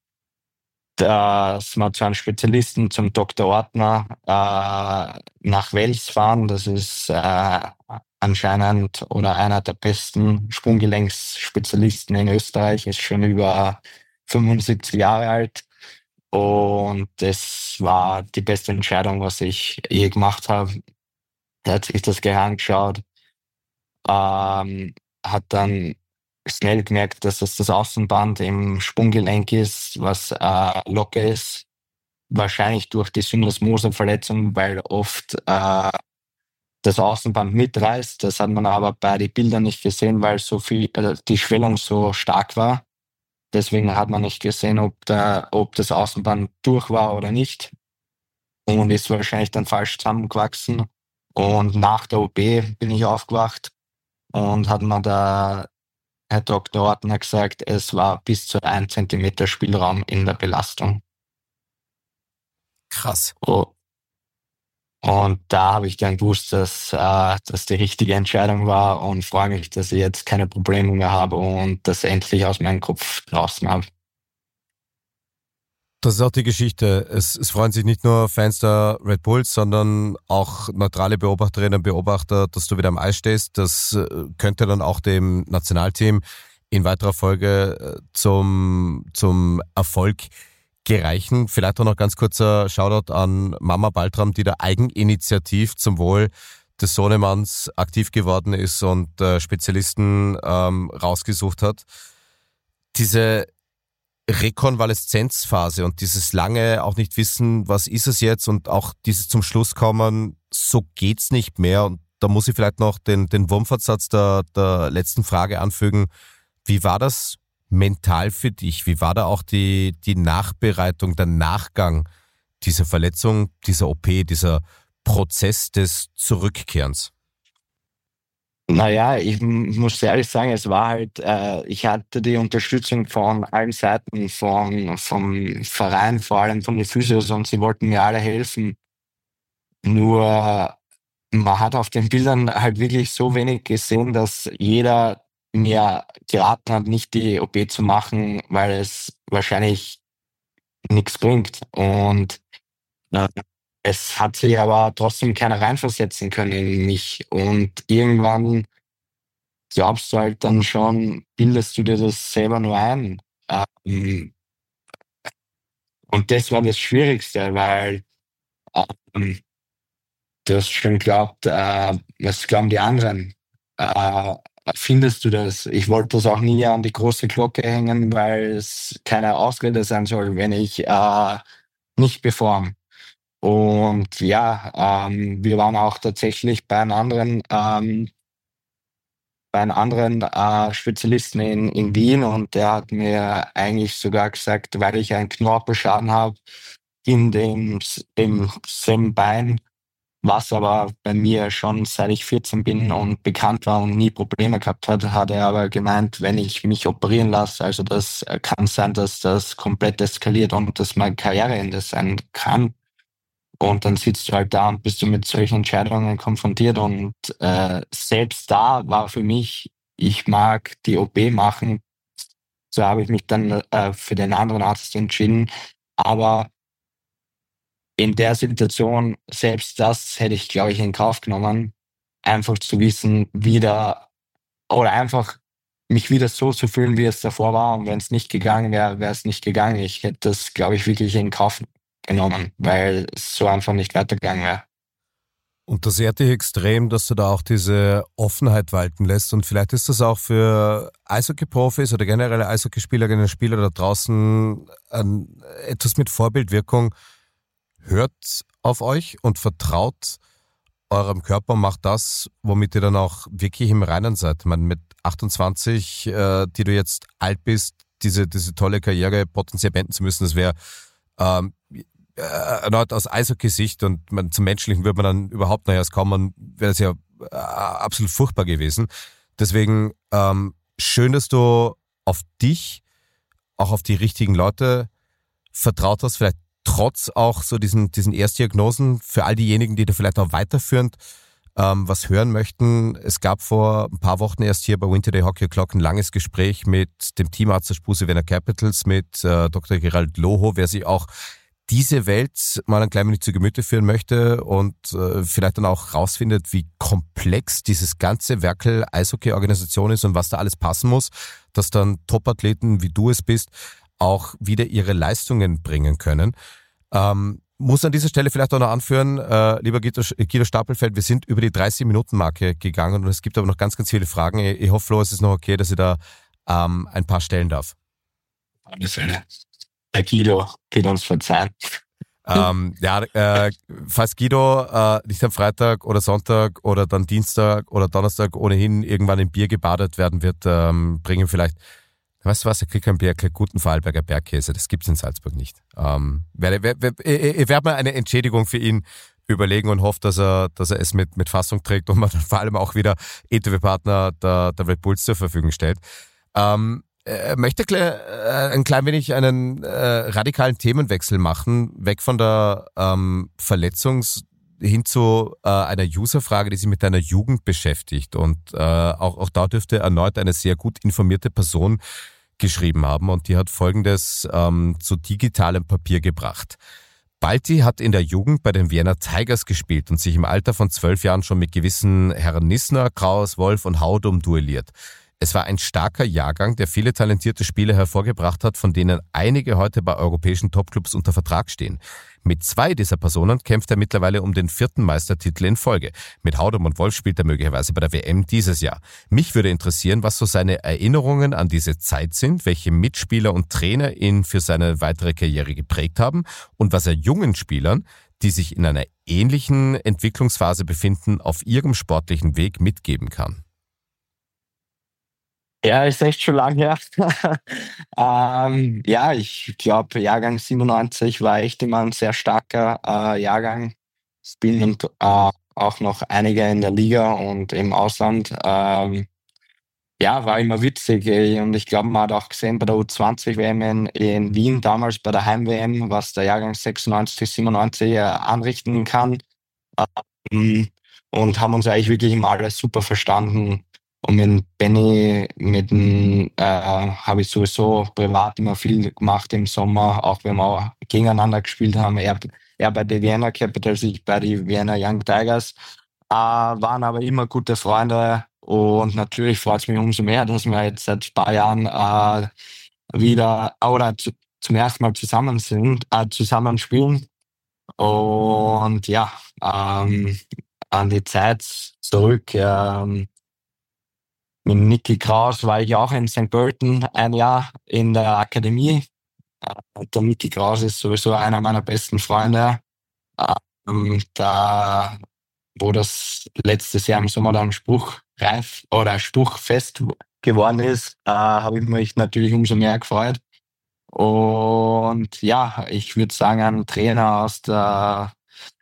dass wir zu einem Spezialisten, zum Doktor Ortner, äh, nach Wels fahren. Das ist äh, anscheinend oder einer der besten Sprunggelenkspezialisten in Österreich, ist schon über fünfundsiebzig Jahre alt. Und das war die beste Entscheidung, was ich je gemacht habe. Er hat sich das gerne angeschaut. ähm, hat dann schnell gemerkt, dass es das Außenband im Sprunggelenk ist, was äh, locker ist. Wahrscheinlich durch die Syndesmoseverletzung, weil oft äh, das Außenband mitreißt. Das hat man aber bei den Bildern nicht gesehen, weil so viel, äh, die Schwellung so stark war. Deswegen hat man nicht gesehen, ob, der, ob das Außenband durch war oder nicht. Und ist wahrscheinlich dann falsch zusammengewachsen. Und nach der O P bin ich aufgewacht und hat mir der Herr Doktor Ortner gesagt, es war bis zu ein Zentimeter Spielraum in der Belastung. Krass. Oh. Und da habe ich dann gewusst, dass äh, das die richtige Entscheidung war und freue mich, dass ich jetzt keine Probleme mehr habe und das endlich aus meinem Kopf draußen habe. Das ist auch die Geschichte. Es, es freuen sich nicht nur Fans der Red Bulls, sondern auch neutrale Beobachterinnen und Beobachter, dass du wieder am Eis stehst. Das könnte dann auch dem Nationalteam in weiterer Folge zum, zum Erfolg gereichen. Vielleicht auch noch ganz kurzer Shoutout an Mama Baltram, die da eigeninitiativ zum Wohl des Sohnemanns aktiv geworden ist und äh, Spezialisten ähm, rausgesucht hat. Diese Rekonvaleszenzphase und dieses lange auch nicht wissen, was ist es jetzt und auch dieses zum Schluss kommen, so geht's nicht mehr. Und da muss ich vielleicht noch den, den Wurmfortsatz der, der letzten Frage anfügen. Wie war das mental für dich? Wie war da auch die, die Nachbereitung, der Nachgang dieser Verletzung, dieser O P, dieser Prozess des Zurückkehrens? Naja, ich muss ehrlich sagen, es war halt, äh, ich hatte die Unterstützung von allen Seiten, von, vom Verein, vor allem von den Physios, und sie wollten mir alle helfen. Nur man hat auf den Bildern halt wirklich so wenig gesehen, dass jeder mir geraten hat, nicht die O P zu machen, weil es wahrscheinlich nichts bringt. Und äh, es hat sich aber trotzdem keiner reinversetzen können in mich. Und irgendwann glaubst du halt dann schon, bildest du dir das selber nur ein. Ähm, und das war das Schwierigste, weil ähm, du hast schon geglaubt, äh, was glauben die anderen? Äh, findest du das? Ich wollte das auch nie an die große Glocke hängen, weil es keine Ausrede sein soll, wenn ich äh, nicht perform. Und ja, ähm, wir waren auch tatsächlich bei einem anderen, ähm, bei einem anderen äh, Spezialisten in, in Wien, und der hat mir eigentlich sogar gesagt, weil ich einen Knorpelschaden habe in dem, im selben Bein, was aber bei mir schon seit ich vierzehn bin und bekannt war und nie Probleme gehabt hat, hat er aber gemeint, wenn ich mich operieren lasse, also das kann sein, dass das komplett eskaliert und dass mein Karriereende sein kann. Und dann sitzt du halt da und bist du mit solchen Entscheidungen konfrontiert. Und äh, selbst da war für mich, ich mag die O P machen. So habe ich mich dann äh, für den anderen Arzt entschieden. Aber in der Situation, selbst das hätte ich, glaube ich, in Kauf genommen, einfach zu wissen, wieder oder einfach mich wieder so zu fühlen, wie es davor war. Und wenn es nicht gegangen wäre, wäre es nicht gegangen. Ich hätte das, glaube ich, wirklich in Kauf genommen, weil es so einfach nicht weitergegangen wäre. Und das ehrt dich extrem, dass du da auch diese Offenheit walten lässt. Und vielleicht ist das auch für Eishockey-Profis oder generelle Eishockeyspielerinnen und Spieler da draußen ein, etwas mit Vorbildwirkung. Hört auf euch und vertraut eurem Körper und macht das, womit ihr dann auch wirklich im Reinen seid. Ich meine, mit achtundzwanzig, äh, die du jetzt alt bist, diese, diese tolle Karriere potenziell beenden zu müssen, das wäre ähm, erneut aus Eishockey-Sicht, und man, zum Menschlichen würde man dann überhaupt noch erst kommen, wäre das ja äh, absolut furchtbar gewesen. Deswegen ähm, schön, dass du auf dich, auch auf die richtigen Leute vertraut hast, vielleicht trotz auch so diesen, diesen Erstdiagnosen, für all diejenigen, die da vielleicht auch weiterführend ähm, was hören möchten. Es gab vor ein paar Wochen erst hier bei Winter Day Hockey O'Clock ein langes Gespräch mit dem Teamarzt der Spuse Wiener Capitals, mit äh, Doktor Gerald Loho, wer sich auch diese Welt mal ein klein wenig zu Gemüte führen möchte und äh, vielleicht dann auch rausfindet, wie komplex dieses ganze Werkel Eishockey-Organisation ist und was da alles passen muss, dass dann Top-Athleten, wie du es bist, auch wieder ihre Leistungen bringen können. Ähm, muss an dieser Stelle vielleicht auch noch anführen, äh, lieber Guido, Guido Stapelfeld, wir sind über die dreißig-Minuten-Marke gegangen und es gibt aber noch ganz, ganz viele Fragen. Ich, ich hoffe, Flo, es ist noch okay, dass ich da ähm, ein paar stellen darf. Auf alle Fälle. Der Guido geht uns verzeihen. Ähm, ja, äh, falls Guido äh, nicht am Freitag oder Sonntag oder dann Dienstag oder Donnerstag ohnehin irgendwann im Bier gebadet werden wird, ähm, bringen vielleicht, weißt du was, er kriegt ein Bier, einen guten Vorarlberger Bergkäse, das gibt's in Salzburg nicht. Ähm, werde, werde, ich werde mir eine Entschädigung für ihn überlegen und hoffe, dass er, dass er es mit, mit Fassung trägt und man dann vor allem auch wieder E T W-Partner der, der Red Bulls zur Verfügung stellt. Ähm, Ich möchte ein klein wenig einen äh, radikalen Themenwechsel machen, weg von der ähm, Verletzungs- hin zu äh, einer Userfrage, die sich mit deiner Jugend beschäftigt. Und äh, auch, auch da dürfte erneut eine sehr gut informierte Person geschrieben haben. Und die hat Folgendes ähm, zu digitalem Papier gebracht. Balti hat in der Jugend bei den Vienna Tigers gespielt und sich im Alter von zwölf Jahren schon mit gewissen Herren Nissner, Kraus, Wolf und Haudum duelliert. Es war ein starker Jahrgang, der viele talentierte Spieler hervorgebracht hat, von denen einige heute bei europäischen Topclubs unter Vertrag stehen. Mit zwei dieser Personen kämpft er mittlerweile um den vierten Meistertitel in Folge. Mit Haudum und Wolf spielt er möglicherweise bei der W M dieses Jahr. Mich würde interessieren, was so seine Erinnerungen an diese Zeit sind, welche Mitspieler und Trainer ihn für seine weitere Karriere geprägt haben und was er jungen Spielern, die sich in einer ähnlichen Entwicklungsphase befinden, auf ihrem sportlichen Weg mitgeben kann. Ja, ist echt schon lang her. ähm, ja, ich glaube, Jahrgang siebenundneunzig war echt immer ein sehr starker äh, Jahrgang. Es spielen äh, auch noch einige in der Liga und im Ausland. Ähm, ja, war immer witzig. ey. Und ich glaube, man hat auch gesehen bei der U zwanzig W M in, in Wien damals bei der Heim-W M, was der Jahrgang sechsundneunzig, siebenundneunzig äh, anrichten kann. Ähm, und haben uns eigentlich wirklich immer alle super verstanden. Und mit Benny, mit dem, äh, habe ich sowieso privat immer viel gemacht im Sommer, auch wenn wir auch gegeneinander gespielt haben. Er, er bei den Vienna Capitals, ich bei den Vienna Young Tigers. Äh, waren aber immer gute Freunde und natürlich freut es mich umso mehr, dass wir jetzt seit ein paar Jahren äh, wieder oder zu, zum ersten Mal zusammen sind, äh, zusammen spielen. Und ja, ähm, an die Zeit zurück. Ähm, Mit Niki Kraus war ich auch in Sankt Pölten ein Jahr in der Akademie. Äh, Der Niki Kraus ist sowieso einer meiner besten Freunde. Ähm, Da, wo das letztes Jahr im Sommer dann spruchreif oder spruchfest geworden ist, äh, habe ich mich natürlich umso mehr gefreut. Und ja, ich würde sagen, ein Trainer aus der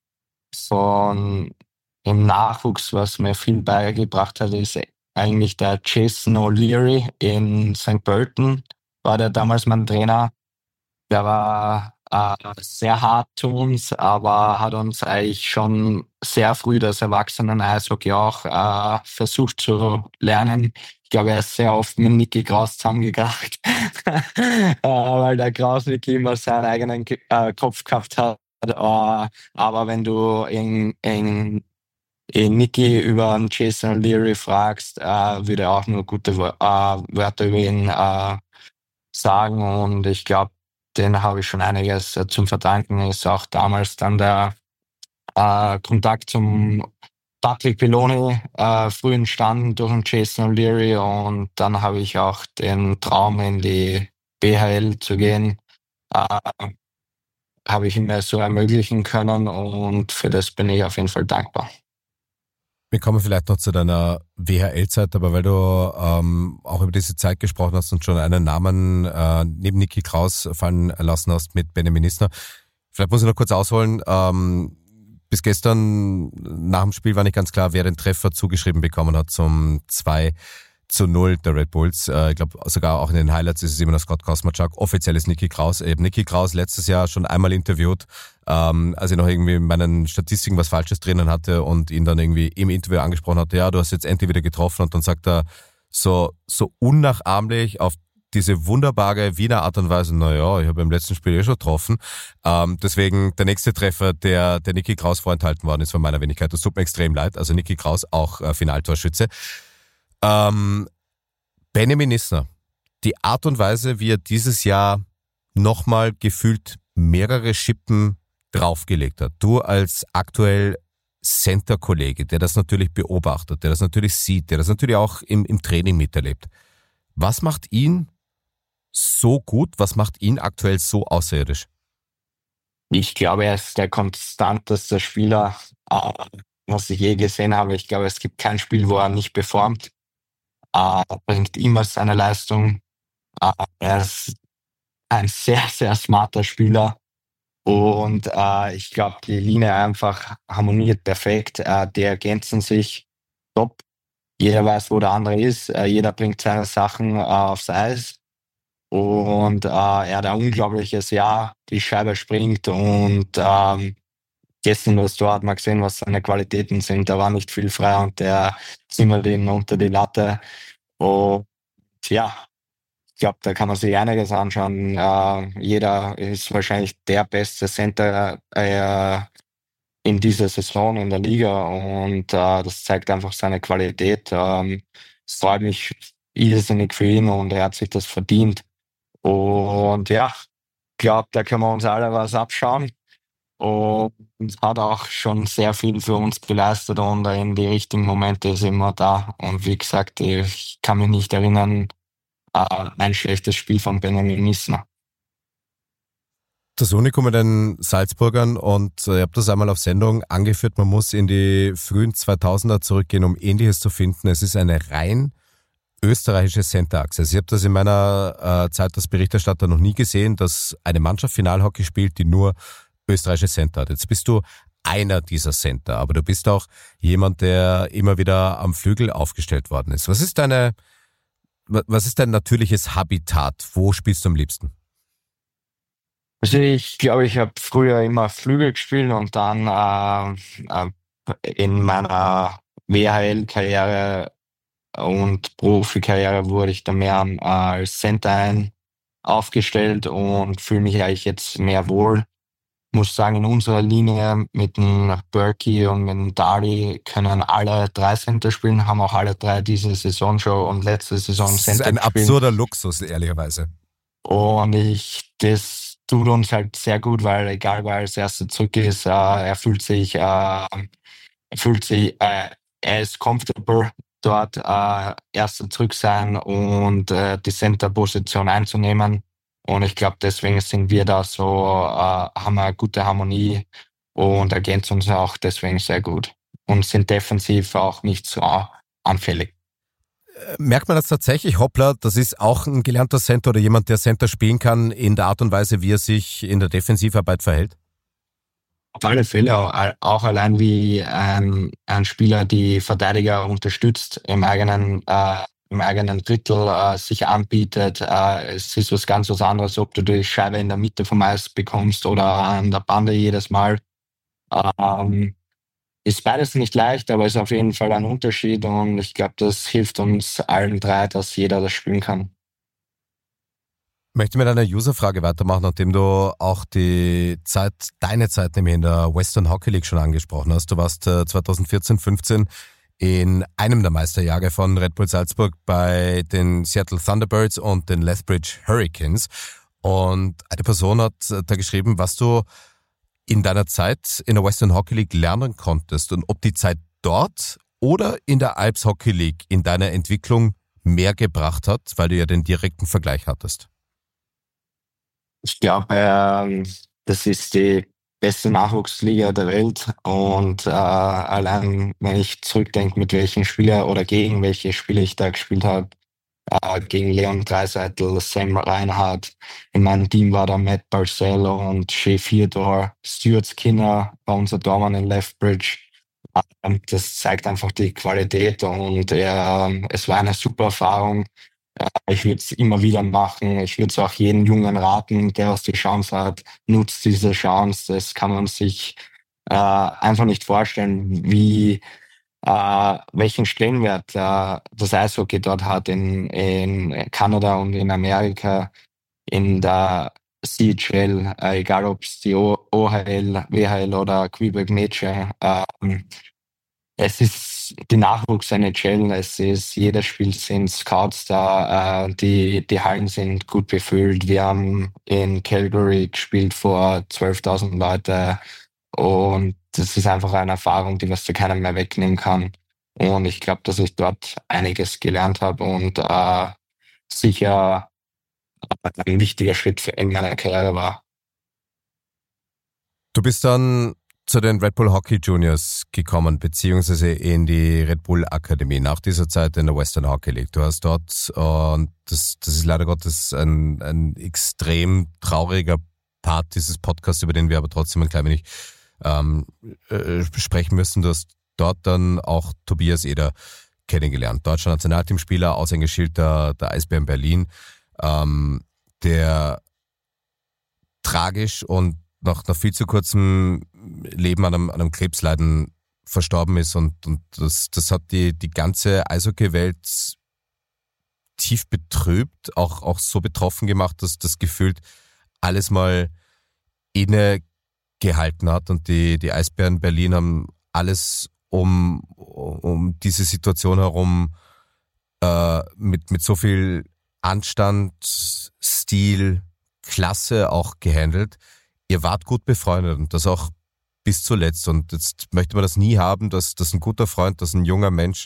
von im Nachwuchs, was mir viel beigebracht hat, ist eigentlich der Jason O'Leary in Sankt Pölten, war der damals mein Trainer. Der war äh, sehr hart zu uns, aber hat uns eigentlich schon sehr früh das Erwachsenen-Eishockey auch äh, versucht zu lernen. Ich glaube, er ist sehr oft mit Niki Kraus zusammengekracht, äh, weil der Kraus Niki immer seinen eigenen äh, Kopf gehabt hat. Äh, aber wenn du in, in in Niki über einen Jason O'Leary fragst, äh, würde er auch nur gute Wo- äh, Wörter über ihn äh, sagen. Und ich glaube, den habe ich schon einiges äh, zum Verdanken. Ist auch damals dann der äh, Kontakt zum Patrick Piloni äh, früh entstanden durch den Jason O'Leary. Und dann habe ich auch den Traum, in die B H L zu gehen, äh, habe ich mir so ermöglichen können. Und für das bin ich auf jeden Fall dankbar. Wir kommen vielleicht noch zu deiner W H L-Zeit, aber weil du ähm, auch über diese Zeit gesprochen hast und schon einen Namen äh, neben Niki Kraus fallen lassen hast mit Benjamin Nissner. Vielleicht muss ich noch kurz ausholen. Ähm, bis gestern nach dem Spiel war nicht ganz klar, wer den Treffer zugeschrieben bekommen hat zum zwei zu null der Red Bulls. Äh, ich glaube, sogar auch in den Highlights ist es immer noch Scott Kosmachuk. Offiziell ist Niki Kraus. Ich habe Niki Kraus letztes Jahr schon einmal interviewt, ähm, als ich noch irgendwie in meinen Statistiken was Falsches drinnen hatte und ihn dann irgendwie im Interview angesprochen hatte, ja, du hast jetzt endlich wieder getroffen, und dann sagt er so, so unnachahmlich auf diese wunderbare Wiener Art und Weise, naja, ich habe im letzten Spiel eh schon getroffen. Ähm, deswegen der nächste Treffer, der der Niki Kraus vorenthalten worden ist von meiner Wenigkeit. Das tut mir extrem leid. Also Niki Kraus, auch äh, Finaltorschütze. Ähm, Benjamin Nissner, die Art und Weise, wie er dieses Jahr nochmal gefühlt mehrere Schippen draufgelegt hat. Du als aktuell Center-Kollege, der das natürlich beobachtet, der das natürlich sieht, der das natürlich auch im, im Training miterlebt. Was macht ihn so gut? Was macht ihn aktuell so außerirdisch? Ich glaube, er ist der konstanteste Spieler, äh, was ich je gesehen habe. Ich glaube, es gibt kein Spiel, wo er nicht performt. Äh, Er bringt immer seine Leistung. Äh, Er ist ein sehr, sehr smarter Spieler. Und äh, ich glaube, die Linie einfach harmoniert perfekt. Äh, die ergänzen sich top. Jeder weiß, wo der andere ist. Äh, jeder bringt seine Sachen äh, aufs Eis. Und äh, er hat ein unglaubliches Jahr. Die Scheibe springt. Und ähm, gestern das Tor hat man gesehen, was seine Qualitäten sind. Da war nicht viel frei und der zimmert ihn unter die Latte. Und ja, ich glaube, da kann man sich einiges anschauen. Äh, jeder ist wahrscheinlich der beste Center äh, in dieser Saison in der Liga und äh, das zeigt einfach seine Qualität. Ähm, es freut mich irrsinnig für ihn und er hat sich das verdient. Und ja, ich glaube, da können wir uns alle was abschauen und hat auch schon sehr viel für uns geleistet und in die richtigen Momente ist immer da. Und wie gesagt, ich kann mich nicht erinnern, äh, ein schlechtes Spiel von Benjamin Missner. Das Unikum mit den Salzburgern und äh, ich habe das einmal auf Sendung angeführt, man muss in die frühen zweitausender zurückgehen, um Ähnliches zu finden. Es ist eine rein österreichische Centerachse. Also ich habe das in meiner äh, Zeit als Berichterstatter noch nie gesehen, dass eine Mannschaft Finalhockey spielt, die nur österreichische Center hat. Jetzt bist du einer dieser Center, aber du bist auch jemand, der immer wieder am Flügel aufgestellt worden ist. Was ist deine, was ist dein natürliches Habitat? Wo spielst du am liebsten? Also ich glaube, ich habe früher immer Flügel gespielt und dann äh, äh, in meiner W H L-Karriere und Profikarriere wurde ich dann mehr äh, als Center ein aufgestellt und fühle mich eigentlich jetzt mehr wohl. Muss sagen, in unserer Linie mit dem Berkey und mit dem Dali können alle drei Center spielen, haben auch alle drei diese Saison schon und letzte Saison Das ist Center ein gespielt. absurder Luxus, ehrlicherweise. Und ich, das tut uns halt sehr gut, weil egal wer als Erster zurück ist, äh, er fühlt sich, äh, er fühlt sich, äh, er ist comfortable dort, äh, Erster zurück sein und äh, die Center-Position einzunehmen. Und ich glaube, deswegen sind wir da so, äh, haben eine gute Harmonie und ergänzen uns auch deswegen sehr gut und sind defensiv auch nicht so anfällig. Merkt man das tatsächlich, Hoppler, das ist auch ein gelernter Center oder jemand, der Center spielen kann, in der Art und Weise, wie er sich in der Defensivarbeit verhält? Auf alle Fälle, auch, auch allein wie ein, ein Spieler die Verteidiger unterstützt, im eigenen, äh, im eigenen Drittel äh, sich anbietet. Äh, es ist was ganz was anderes, ob du die Scheibe in der Mitte vom Eis bekommst oder an der Bande jedes Mal. Ähm, Ist beides nicht leicht, aber ist auf jeden Fall ein Unterschied und ich glaube, das hilft uns allen drei, dass jeder das spielen kann. Ich möchte mit einer Userfrage weitermachen, nachdem du auch die Zeit, deine Zeit nämlich in der Western Hockey League schon angesprochen hast. Du warst äh, zweitausendvierzehn fünfzehn in einem der Meisterjahre von Red Bull Salzburg bei den Seattle Thunderbirds und den Lethbridge Hurricanes. Und eine Person hat äh, da geschrieben, was du in deiner Zeit in der Western Hockey League lernen konntest und ob die Zeit dort oder in der Alps Hockey League in deiner Entwicklung mehr gebracht hat, weil du ja den direkten Vergleich hattest. Ich glaube, ähm, das ist die beste Nachwuchsliga der Welt und äh, allein, wenn ich zurückdenke, mit welchen Spieler oder gegen welche Spieler ich da gespielt habe, äh, gegen Leon Draisaitl, Sam Reinhardt, in meinem Team war da Matt Barcelo und Shea Theodore, Stuart Skinner war unser Tormann in Lethbridge. Ähm, das zeigt einfach die Qualität und äh, es war eine super Erfahrung. Ich würde es immer wieder machen. Ich würde es auch jedem Jungen raten, der was die Chance hat, nutzt diese Chance. Das kann man sich äh, einfach nicht vorstellen, wie äh, welchen Stellenwert äh, das Eishockey dort hat in, in Kanada und in Amerika, in der C H L, äh, egal ob es die O H L, W H L oder Quebec Major. Äh, es ist die Nachwuchs-N H L, es ist, jedes Spiel sind Scouts da, äh, die, die Hallen sind gut befüllt. Wir haben in Calgary gespielt vor zwölftausend Leute und das ist einfach eine Erfahrung, die was dir keiner mehr wegnehmen kann. Und ich glaube, dass ich dort einiges gelernt habe und äh, sicher ein wichtiger Schritt für in meiner Karriere war. Du bist dann zu den Red Bull Hockey Juniors gekommen, beziehungsweise in die Red Bull Akademie nach dieser Zeit in der Western Hockey League. Du hast dort, und das, das ist leider Gottes ein, ein extrem trauriger Part dieses Podcasts, über den wir aber trotzdem ein klein wenig ähm, äh, sprechen müssen. Du hast dort dann auch Tobias Eder kennengelernt. Deutscher Nationalteamspieler, Aushängeschild der, der Eisbären Berlin, ähm, der tragisch und nach, nach viel zu kurzem Leben an einem, an einem Krebsleiden verstorben ist. Und, und das, das hat die, die ganze Eishockey-Welt tief betrübt, auch, auch so betroffen gemacht, dass das gefühlt alles mal innegehalten hat. Und die, die Eisbären Berlin haben alles um, um diese Situation herum äh, mit, mit so viel Anstand, Stil, Klasse auch gehandelt. Ihr wart gut befreundet und das auch bis zuletzt. Und jetzt möchte man das nie haben, dass, dass ein guter Freund, dass ein junger Mensch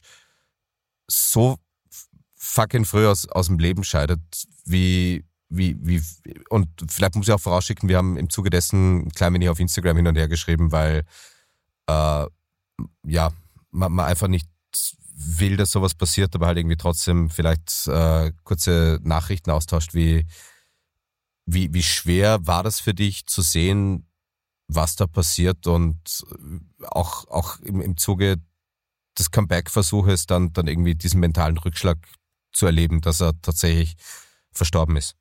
so fucking früh aus, aus dem Leben scheidet, wie, wie, wie, und vielleicht muss ich auch vorausschicken, wir haben im Zuge dessen ein klein wenig auf Instagram hin und her geschrieben, weil, äh, ja, man, man einfach nicht will, dass sowas passiert, aber halt irgendwie trotzdem vielleicht äh, kurze Nachrichten austauscht, wie, Wie, wie schwer war das für dich zu sehen, was da passiert und auch, auch im, im Zuge des Comeback-Versuches dann, dann irgendwie diesen mentalen Rückschlag zu erleben, dass er tatsächlich verstorben ist?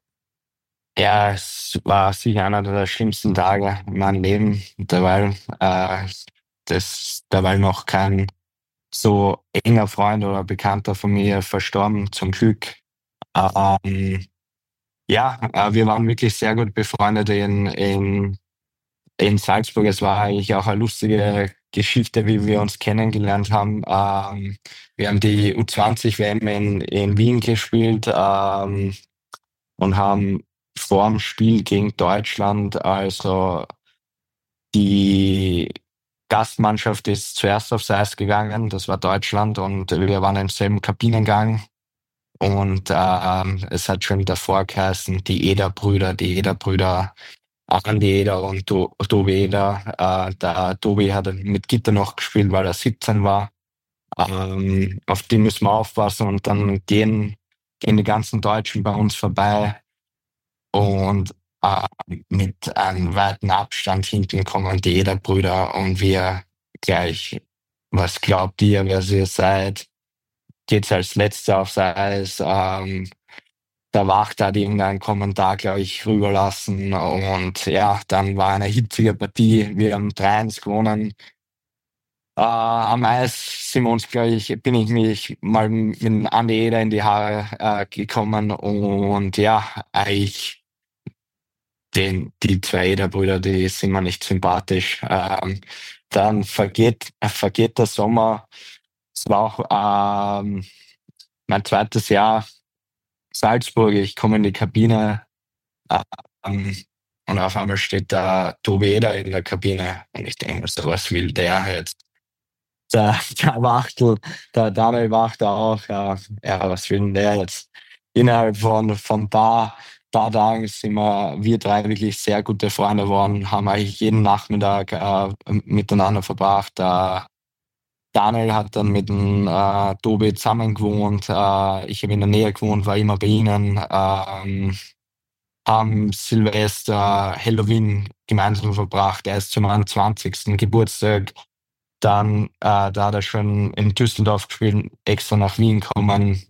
Ja, es war sicher einer der schlimmsten Tage in meinem Leben, derweil, äh, das, derweil noch kein so enger Freund oder Bekannter von mir verstorben, zum Glück. Ähm, Ja, äh, wir waren wirklich sehr gut befreundet in, in, in Salzburg. Es war eigentlich auch eine lustige Geschichte, wie wir uns kennengelernt haben. Ähm, wir haben die U zwanzig W M in, in Wien gespielt ähm, und haben vor dem Spiel gegen Deutschland, also die Gastmannschaft ist zuerst aufs Eis gegangen, das war Deutschland, und wir waren im selben Kabinengang. Und ähm, es hat schon davor geheißen, die Eder-Brüder, die Eder-Brüder, Andi Eder und Do- Tobi Eder. Äh, der Tobi hat mit Gitter noch gespielt, weil er siebzehn war. Ähm, auf die müssen wir aufpassen, und dann gehen, gehen die ganzen Deutschen bei uns vorbei und äh, mit einem weiten Abstand hinten kommen die Eder-Brüder und wir gleich, was glaubt ihr, wer ihr seid? Geht's als Letzter aufs Eis. Ähm, der Wacht hat irgendeinen Kommentar, glaube ich, rüberlassen. Und ja, dann war eine hitzige Partie. Wir haben drei eins gewonnen. Äh, am Eis sind wir uns, glaube ich, bin ich mich mal mit dem Andi Eder in die Haare äh, gekommen. Und ja, eigentlich den, die zwei Eder-Brüder, die sind mir nicht sympathisch. Ähm, dann vergeht, vergeht der Sommer. Es war auch ähm, mein zweites Jahr Salzburg. Ich komme in die Kabine ähm, und auf einmal steht da Tobi Eder in der Kabine. Und ich denke mir so, was will der jetzt? Der, der Wachtel, der Daniel Wachter auch. Ja, ja, was will denn der jetzt? Innerhalb von, von ein paar, paar Tagen sind wir, wir drei wirklich sehr gute Freunde geworden, haben eigentlich jeden Nachmittag äh, miteinander verbracht. Äh, Daniel hat dann mit dem äh, Tobi zusammen gewohnt. Äh, ich habe in der Nähe gewohnt, war immer bei ihnen. Ähm, haben Silvester, Halloween gemeinsam verbracht. Er ist zu meinem zwanzigsten Geburtstag. Dann, äh, da hat er schon in Düsseldorf gespielt, extra nach Wien gekommen.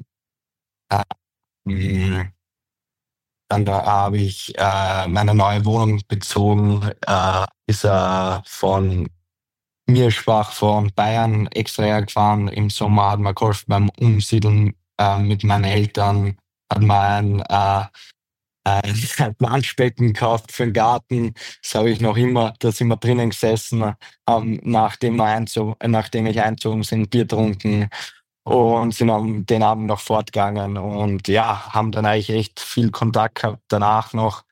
Äh, dann da habe ich äh, meine neue Wohnung bezogen. Äh, ist er von Mirschbach von Bayern extra hergefahren. Im Sommer hat man geholfen beim Umsiedeln äh, mit meinen Eltern. Hat man ein, äh, ein Planschbecken gekauft für den Garten. Das habe ich noch immer, da sind wir drinnen gesessen, haben, nachdem, wir einzo nachdem ich einzogen sind, Bier getrunken und sind am, den Abend noch fortgegangen und ja, haben dann eigentlich echt viel Kontakt gehabt danach noch.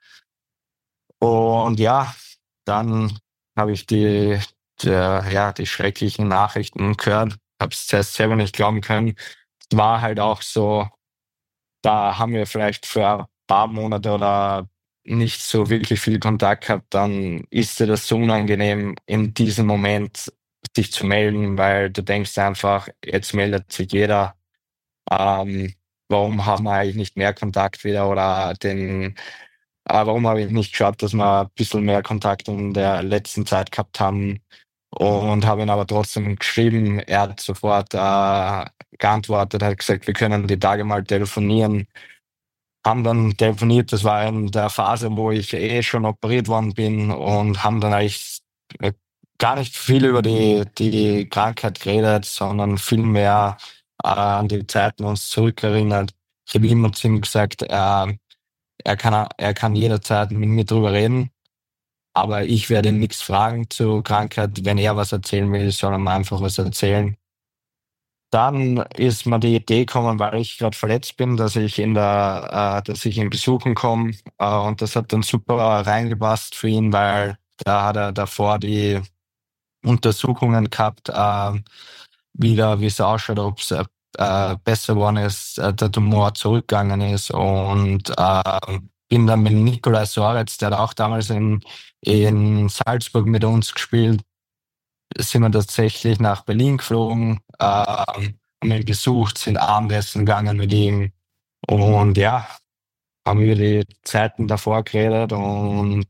Und ja, dann habe ich die, der, ja, die schrecklichen Nachrichten gehört, habe es zuerst selber nicht glauben können. Es war halt auch so, da haben wir vielleicht für ein paar Monate oder nicht so wirklich viel Kontakt gehabt, dann ist dir das so unangenehm, in diesem Moment sich zu melden, weil du denkst einfach, jetzt meldet sich jeder. Ähm, warum haben wir eigentlich nicht mehr Kontakt wieder oder den, äh, warum habe ich nicht geschaut, dass wir ein bisschen mehr Kontakt in der letzten Zeit gehabt haben und habe ihn aber trotzdem geschrieben. Er hat sofort äh, geantwortet, hat gesagt, wir können die Tage mal telefonieren. Haben dann telefoniert, das war in der Phase, wo ich eh schon operiert worden bin und haben dann eigentlich äh, gar nicht viel über die, die Krankheit geredet, sondern viel mehr äh, an die Zeiten uns zurückerinnert. Ich habe immer zu ihm gesagt, äh, er kann, er kann jederzeit mit mir drüber reden, aber ich werde ihn nichts fragen zur Krankheit. Wenn er was erzählen will, soll er mir einfach was erzählen. Dann ist mir die Idee gekommen, weil ich gerade verletzt bin, dass ich in der, äh, dass ich ihn besuchen komme. Äh, und das hat dann super reingepasst für ihn, weil da hat er davor die Untersuchungen gehabt, äh, wieder, wie es ausschaut, ob es äh, besser geworden ist, äh, der Tumor zurückgegangen ist. Und äh, bin dann mit Nikolai Soretz, der hat auch damals in, in Salzburg mit uns gespielt, sind wir tatsächlich nach Berlin geflogen, äh, haben ihn besucht, sind Abendessen gegangen mit ihm und ja, haben über die Zeiten davor geredet und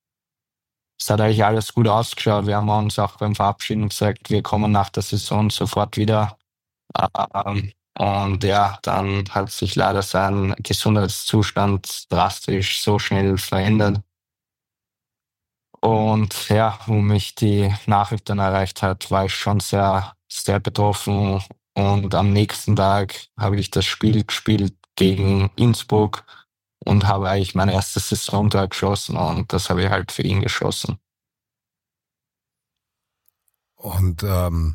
es hat eigentlich alles gut ausgeschaut. Wir haben uns auch beim Verabschieden gesagt, wir kommen nach der Saison sofort wieder. Ähm, und ja, dann hat sich leider sein Gesundheitszustand drastisch so schnell verändert. Und ja, wo mich die Nachricht dann erreicht hat, war ich schon sehr, sehr betroffen. Und am nächsten Tag habe ich das Spiel gespielt gegen Innsbruck und habe eigentlich mein erstes Saisontor geschossen und das habe ich halt für ihn geschossen. Und ähm,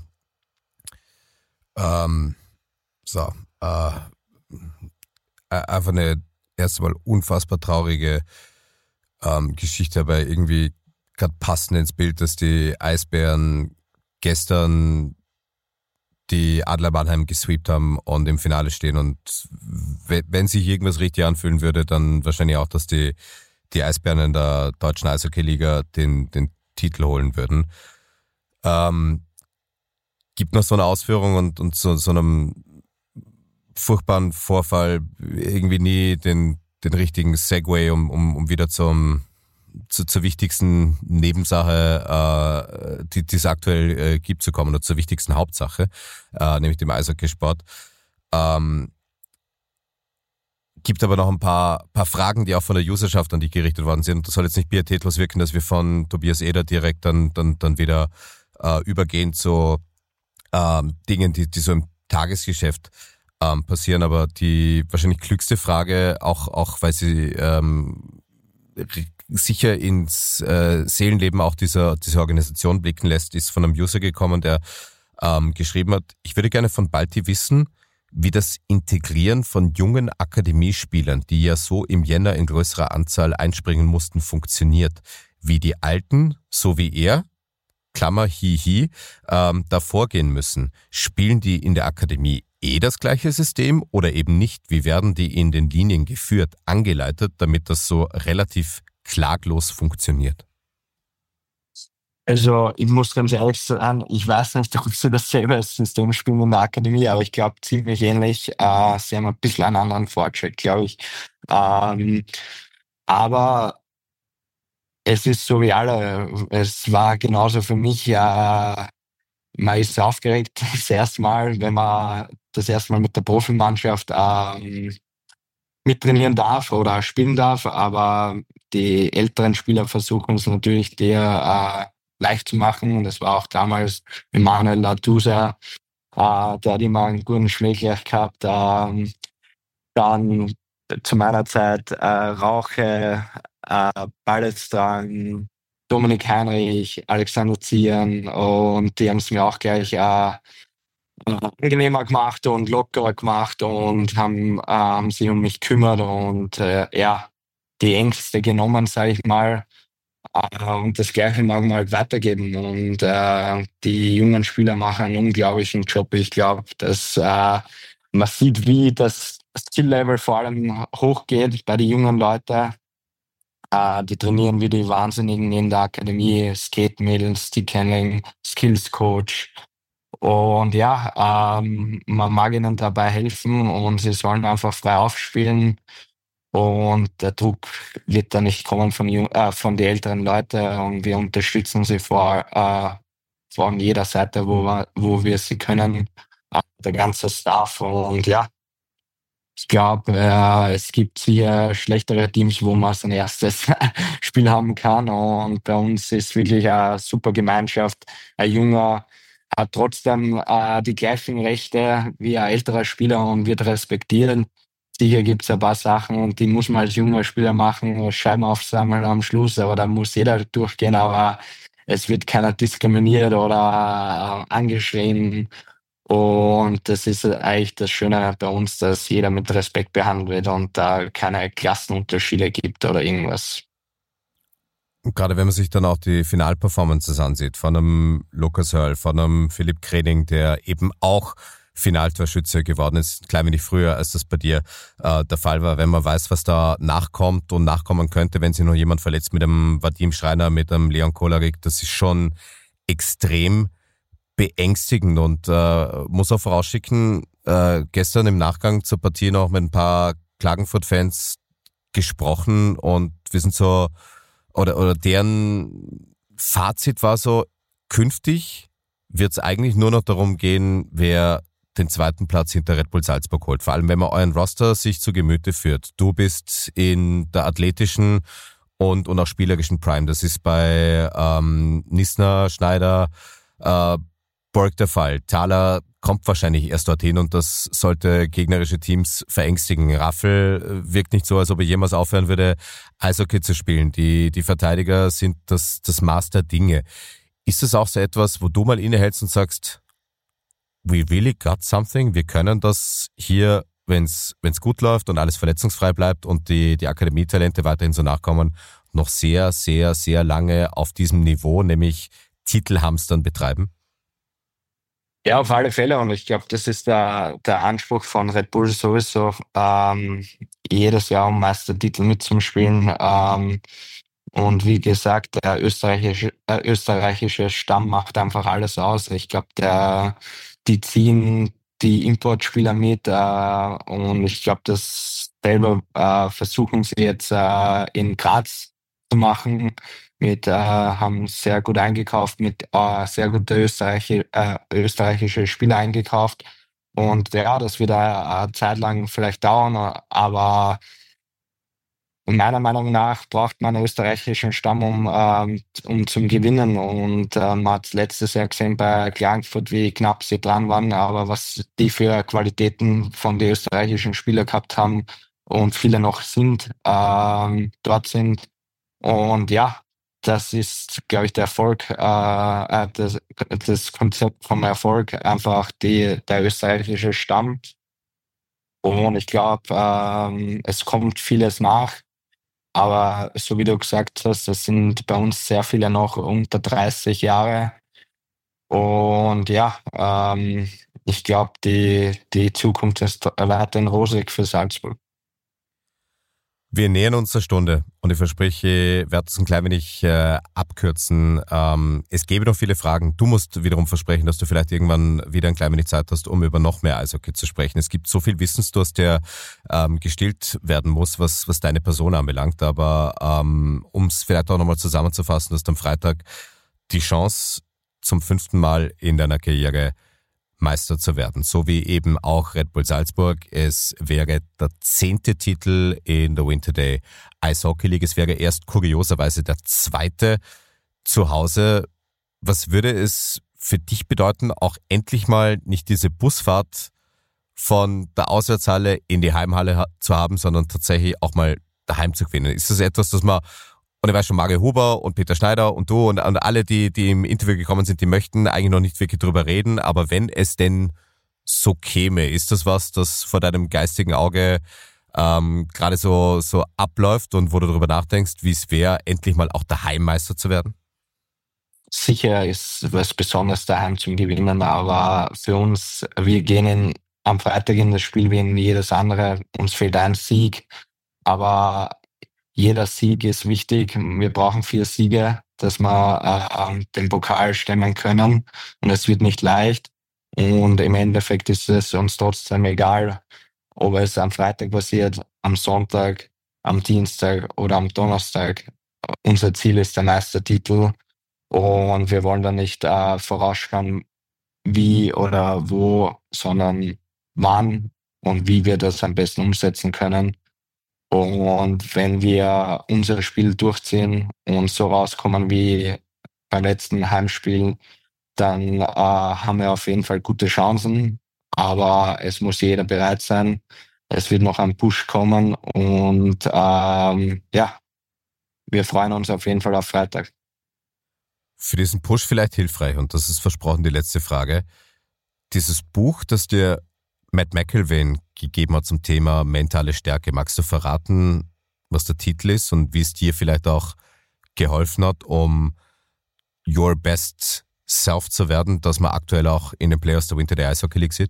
ähm, so, äh, einfach eine erst einmal unfassbar traurige ähm, Geschichte, aber irgendwie gerade passend ins Bild, dass die Eisbären gestern die Adler Mannheim gesweept haben und im Finale stehen. Und wenn sich irgendwas richtig anfühlen würde, dann wahrscheinlich auch, dass die, die Eisbären in der deutschen Eishockey-Liga den, den Titel holen würden. Ähm, gibt noch so eine Ausführung und, und so, so einem furchtbaren Vorfall irgendwie nie den, den richtigen Segway, um, um, um wieder zum Zu, zur wichtigsten Nebensache, äh, die, die es aktuell äh, gibt, zu kommen, oder zur wichtigsten Hauptsache, äh, nämlich dem Eishockeysport. Ähm, gibt aber noch ein paar, paar Fragen, die auch von der Userschaft an dich gerichtet worden sind. Und das soll jetzt nicht pietätlos wirken, dass wir von Tobias Eder direkt dann, dann, dann wieder äh, übergehen zu ähm, Dingen, die, die so im Tagesgeschäft ähm, passieren. Aber die wahrscheinlich klügste Frage, auch, auch weil sie ähm, sicher ins äh, Seelenleben auch dieser, dieser Organisation blicken lässt, ist von einem User gekommen, der ähm, geschrieben hat, ich würde gerne von Balti wissen, wie das Integrieren von jungen Akademiespielern, die ja so im Jänner in größerer Anzahl einspringen mussten, funktioniert. Wie die Alten, so wie er, Klammer, hihi, ähm, da vorgehen müssen. Spielen die in der Akademie eh das gleiche System oder eben nicht? Wie werden die in den Linien geführt, angeleitet, damit das so relativ klaglos funktioniert? Also ich muss ganz ehrlich sagen, ich weiß nicht, ob sie dasselbe System spielen in der Akademie, aber ich glaube ziemlich ähnlich. Äh, sie haben ein bisschen einen anderen Fortschritt, glaube ich. Ähm, aber es ist so wie alle. Es war genauso für mich, äh, man ist aufgeregt das erste Mal, wenn man das erste Mal mit der Profimannschaft ähm, mittrainieren darf oder spielen darf, aber die älteren Spieler versuchen es natürlich dir äh, leicht zu machen. Das war auch damals mit Manuel Lattusa, äh, der hat immer einen guten Schläger gehabt. Ähm, dann zu meiner Zeit äh, Rauche, äh, Ballettstrang, Dominik Heinrich, Alexander Zieren, und die haben es mir auch gleich äh, angenehmer gemacht und lockerer gemacht und haben, äh, haben sich um mich gekümmert und äh, ja, die Ängste genommen, sage ich mal. Äh, und das Gleiche mag man halt weitergeben. Und äh, die jungen Spieler machen einen unglaublichen Job. Ich glaube, dass äh, man sieht, wie das Skill-Level vor allem hochgeht bei den jungen Leuten. Äh, die trainieren wie die Wahnsinnigen in der Akademie, Skate-Mädels, Stick-Handling, Skills-Coach. Und ja, ähm, man mag ihnen dabei helfen und sie sollen einfach frei aufspielen. Und der Druck wird dann nicht kommen von, jung, äh, von den älteren Leuten. Und wir unterstützen sie vor, äh, von jeder Seite, wo wir, wo wir sie können. Äh, der ganze Staff. Und ja, ich glaube, äh, es gibt sicher schlechtere Teams, wo man sein erstes Spiel haben kann. Und bei uns ist wirklich eine super Gemeinschaft. Ein Junger hat trotzdem äh, die gleichen Rechte wie ein älterer Spieler und wird respektiert. Sicher gibt es ein paar Sachen und die muss man als junger Spieler machen, Scheiben aufsammeln am Schluss, aber da muss jeder durchgehen, aber es wird keiner diskriminiert oder äh, angeschrien. Und das ist eigentlich das Schöne bei uns, dass jeder mit Respekt behandelt wird und da keine Klassenunterschiede gibt oder irgendwas. Gerade wenn man sich dann auch die Finalperformances ansieht, von einem Lukas Hörl, von einem Philipp Kreding, der eben auch Finaltorschütze geworden ist, ein klein wenig früher, als das bei dir äh, der Fall war, wenn man weiß, was da nachkommt und nachkommen könnte, wenn sich noch jemand verletzt mit einem Vadim Schreiner, mit einem Leon Kolarik, das ist schon extrem beängstigend und äh, muss auch vorausschicken, äh, gestern im Nachgang zur Partie noch mit ein paar Klagenfurt-Fans gesprochen und wir sind so, oder, oder deren Fazit war so, künftig wird es eigentlich nur noch darum gehen, wer den zweiten Platz hinter Red Bull Salzburg holt. Vor allem, wenn man euren Roster sich zu Gemüte führt. Du bist in der athletischen und, und auch spielerischen Prime. Das ist bei ähm, Nisner, Schneider, äh, Borg der Fall. Thaler kommt wahrscheinlich erst dorthin und das sollte gegnerische Teams verängstigen. Raffel wirkt nicht so, als ob er jemals aufhören würde, Eishockey zu spielen. Die, die Verteidiger sind das, das Maß der Dinge. Ist es auch so etwas, wo du mal innehältst und sagst, we really got something? Wir können das hier, wenn es gut läuft und alles verletzungsfrei bleibt und die, die Akademietalente weiterhin so nachkommen, noch sehr, sehr, sehr lange auf diesem Niveau, nämlich Titelhamstern betreiben? Ja, auf alle Fälle. Und ich glaube, das ist der, der Anspruch von Red Bull sowieso, ähm, jedes Jahr um Meistertitel mitzuspielen. Ähm, und wie gesagt, der österreichische, äh, österreichische Stamm macht einfach alles aus. Ich glaube, der die ziehen die Importspieler mit äh, und ich glaube, das selber äh, versuchen sie jetzt äh, in Graz zu machen. Mit, äh, haben sehr gut eingekauft, mit äh, sehr gute Österreich, äh, österreichische Spieler eingekauft. Und ja, das wird eine Zeit lang vielleicht dauern, aber meiner Meinung nach braucht man einen österreichischen Stamm, um, ähm, um zum Gewinnen. Und äh, man hat letztes Jahr gesehen bei Klagenfurt, wie knapp sie dran waren, aber was die für Qualitäten von den österreichischen Spielern gehabt haben und viele noch sind, ähm, dort sind. Und ja, das ist, glaube ich, der Erfolg, äh, das, das Konzept vom Erfolg, einfach die, der österreichische Stamm. Und ich glaube, ähm, es kommt vieles nach. Aber so wie du gesagt hast, es sind bei uns sehr viele noch unter dreißig Jahre. Und ja, ähm, ich glaube, die, die Zukunft ist weiterhin rosig für Salzburg. Wir nähern uns der Stunde und ich verspreche, ich werde es ein klein wenig äh, abkürzen. Ähm, es gäbe noch viele Fragen. Du musst wiederum versprechen, dass du vielleicht irgendwann wieder ein klein wenig Zeit hast, um über noch mehr Eishockey zu sprechen. Es gibt so viel Wissensdurst, der ähm, gestillt werden muss, was, was deine Person anbelangt. Aber ähm, um es vielleicht auch nochmal zusammenzufassen, du hast am Freitag die Chance, zum fünften Mal in deiner Karriere Meister zu werden, so wie eben auch Red Bull Salzburg. Es wäre der zehnte Titel in der Winter Day Eishockey League. Es wäre erst kurioserweise der zweite zu Hause. Was würde es für dich bedeuten, auch endlich mal nicht diese Busfahrt von der Auswärtshalle in die Heimhalle ha- zu haben, sondern tatsächlich auch mal daheim zu gewinnen. Ist das etwas, das man, und ich weiß schon, Mario Huber und Peter Schneider und du und, und alle, die, die im Interview gekommen sind, die möchten eigentlich noch nicht wirklich drüber reden, aber wenn es denn so käme, ist das was, das vor deinem geistigen Auge ähm, gerade so, so abläuft und wo du darüber nachdenkst, wie es wäre, endlich mal auch Daheimmeister zu werden? Sicher ist was Besonderes daheim zum Gewinnen, aber für uns, wir gehen in, am Freitag in das Spiel wie in jedes andere. Uns fehlt ein Sieg, aber jeder Sieg ist wichtig. Wir brauchen vier Siege, dass wir äh, den Pokal stemmen können, und es wird nicht leicht. Und im Endeffekt ist es uns trotzdem egal, ob es am Freitag passiert, am Sonntag, am Dienstag oder am Donnerstag. Unser Ziel ist der Meistertitel. Und wir wollen da nicht äh, vorausschauen, wie oder wo, sondern wann und wie wir das am besten umsetzen können. Und wenn wir unser Spiel durchziehen und so rauskommen wie beim letzten Heimspiel, dann äh, haben wir auf jeden Fall gute Chancen. Aber es muss jeder bereit sein. Es wird noch ein Push kommen und ähm, ja, wir freuen uns auf jeden Fall auf Freitag. Für diesen Push vielleicht hilfreich, und das ist versprochen die letzte Frage. Dieses Buch, das dir Matt McIlvaine gegeben hat zum Thema mentale Stärke, magst du verraten, was der Titel ist und wie es dir vielleicht auch geholfen hat, um your best self zu werden, dass man aktuell auch in den Playoffs der Winter Day Ice Hockey League sieht?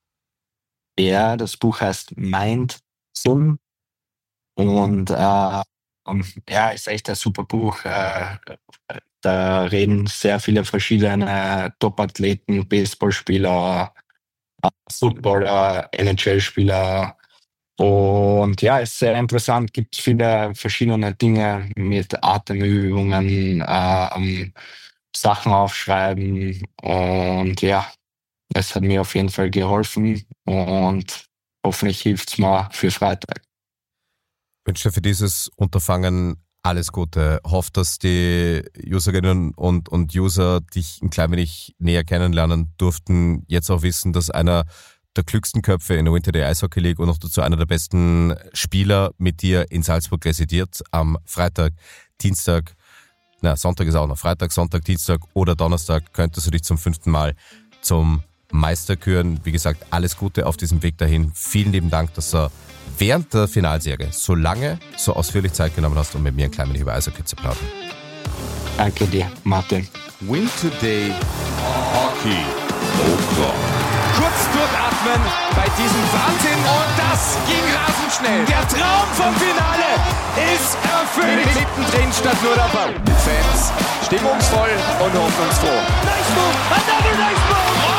Ja, das Buch heißt Mind Sim und äh, ja, ist echt ein super Buch. Äh, da reden sehr viele verschiedene Top-Athleten, Baseballspieler, Footballer, N H L-Spieler. Und ja, ist sehr interessant. Gibt viele verschiedene Dinge mit Atemübungen, äh, Sachen aufschreiben. Und ja, es hat mir auf jeden Fall geholfen und hoffentlich hilft es mir für Freitag. Ich wünsche dir für dieses Unterfangen alles Gute. Hoffe, dass die Userinnen und, und User dich ein klein wenig näher kennenlernen durften. Jetzt auch wissen, dass einer der klügsten Köpfe in der Winter Day Ice Hockey League und noch dazu einer der besten Spieler mit dir in Salzburg residiert. Am Freitag, Dienstag, na, Sonntag ist auch noch Freitag, Sonntag, Dienstag oder Donnerstag könntest du dich zum fünften Mal zum Meister küren. Wie gesagt, alles Gute auf diesem Weg dahin. Vielen lieben Dank, dass er während der Finalserie so lange, so ausführlich Zeit genommen hast, um mit mir ein klein wenig über Eishockey zu plaudern. Danke dir, Martin. Winter Day Hockey O'Clock. Kurz durchatmen bei diesem Wahnsinn, und das ging rasend schnell. Der Traum vom Finale ist erfüllt. Mittendrin statt nur dabei. Fans stimmungsvoll und hoffnungsfroh. Nice move, another nice move.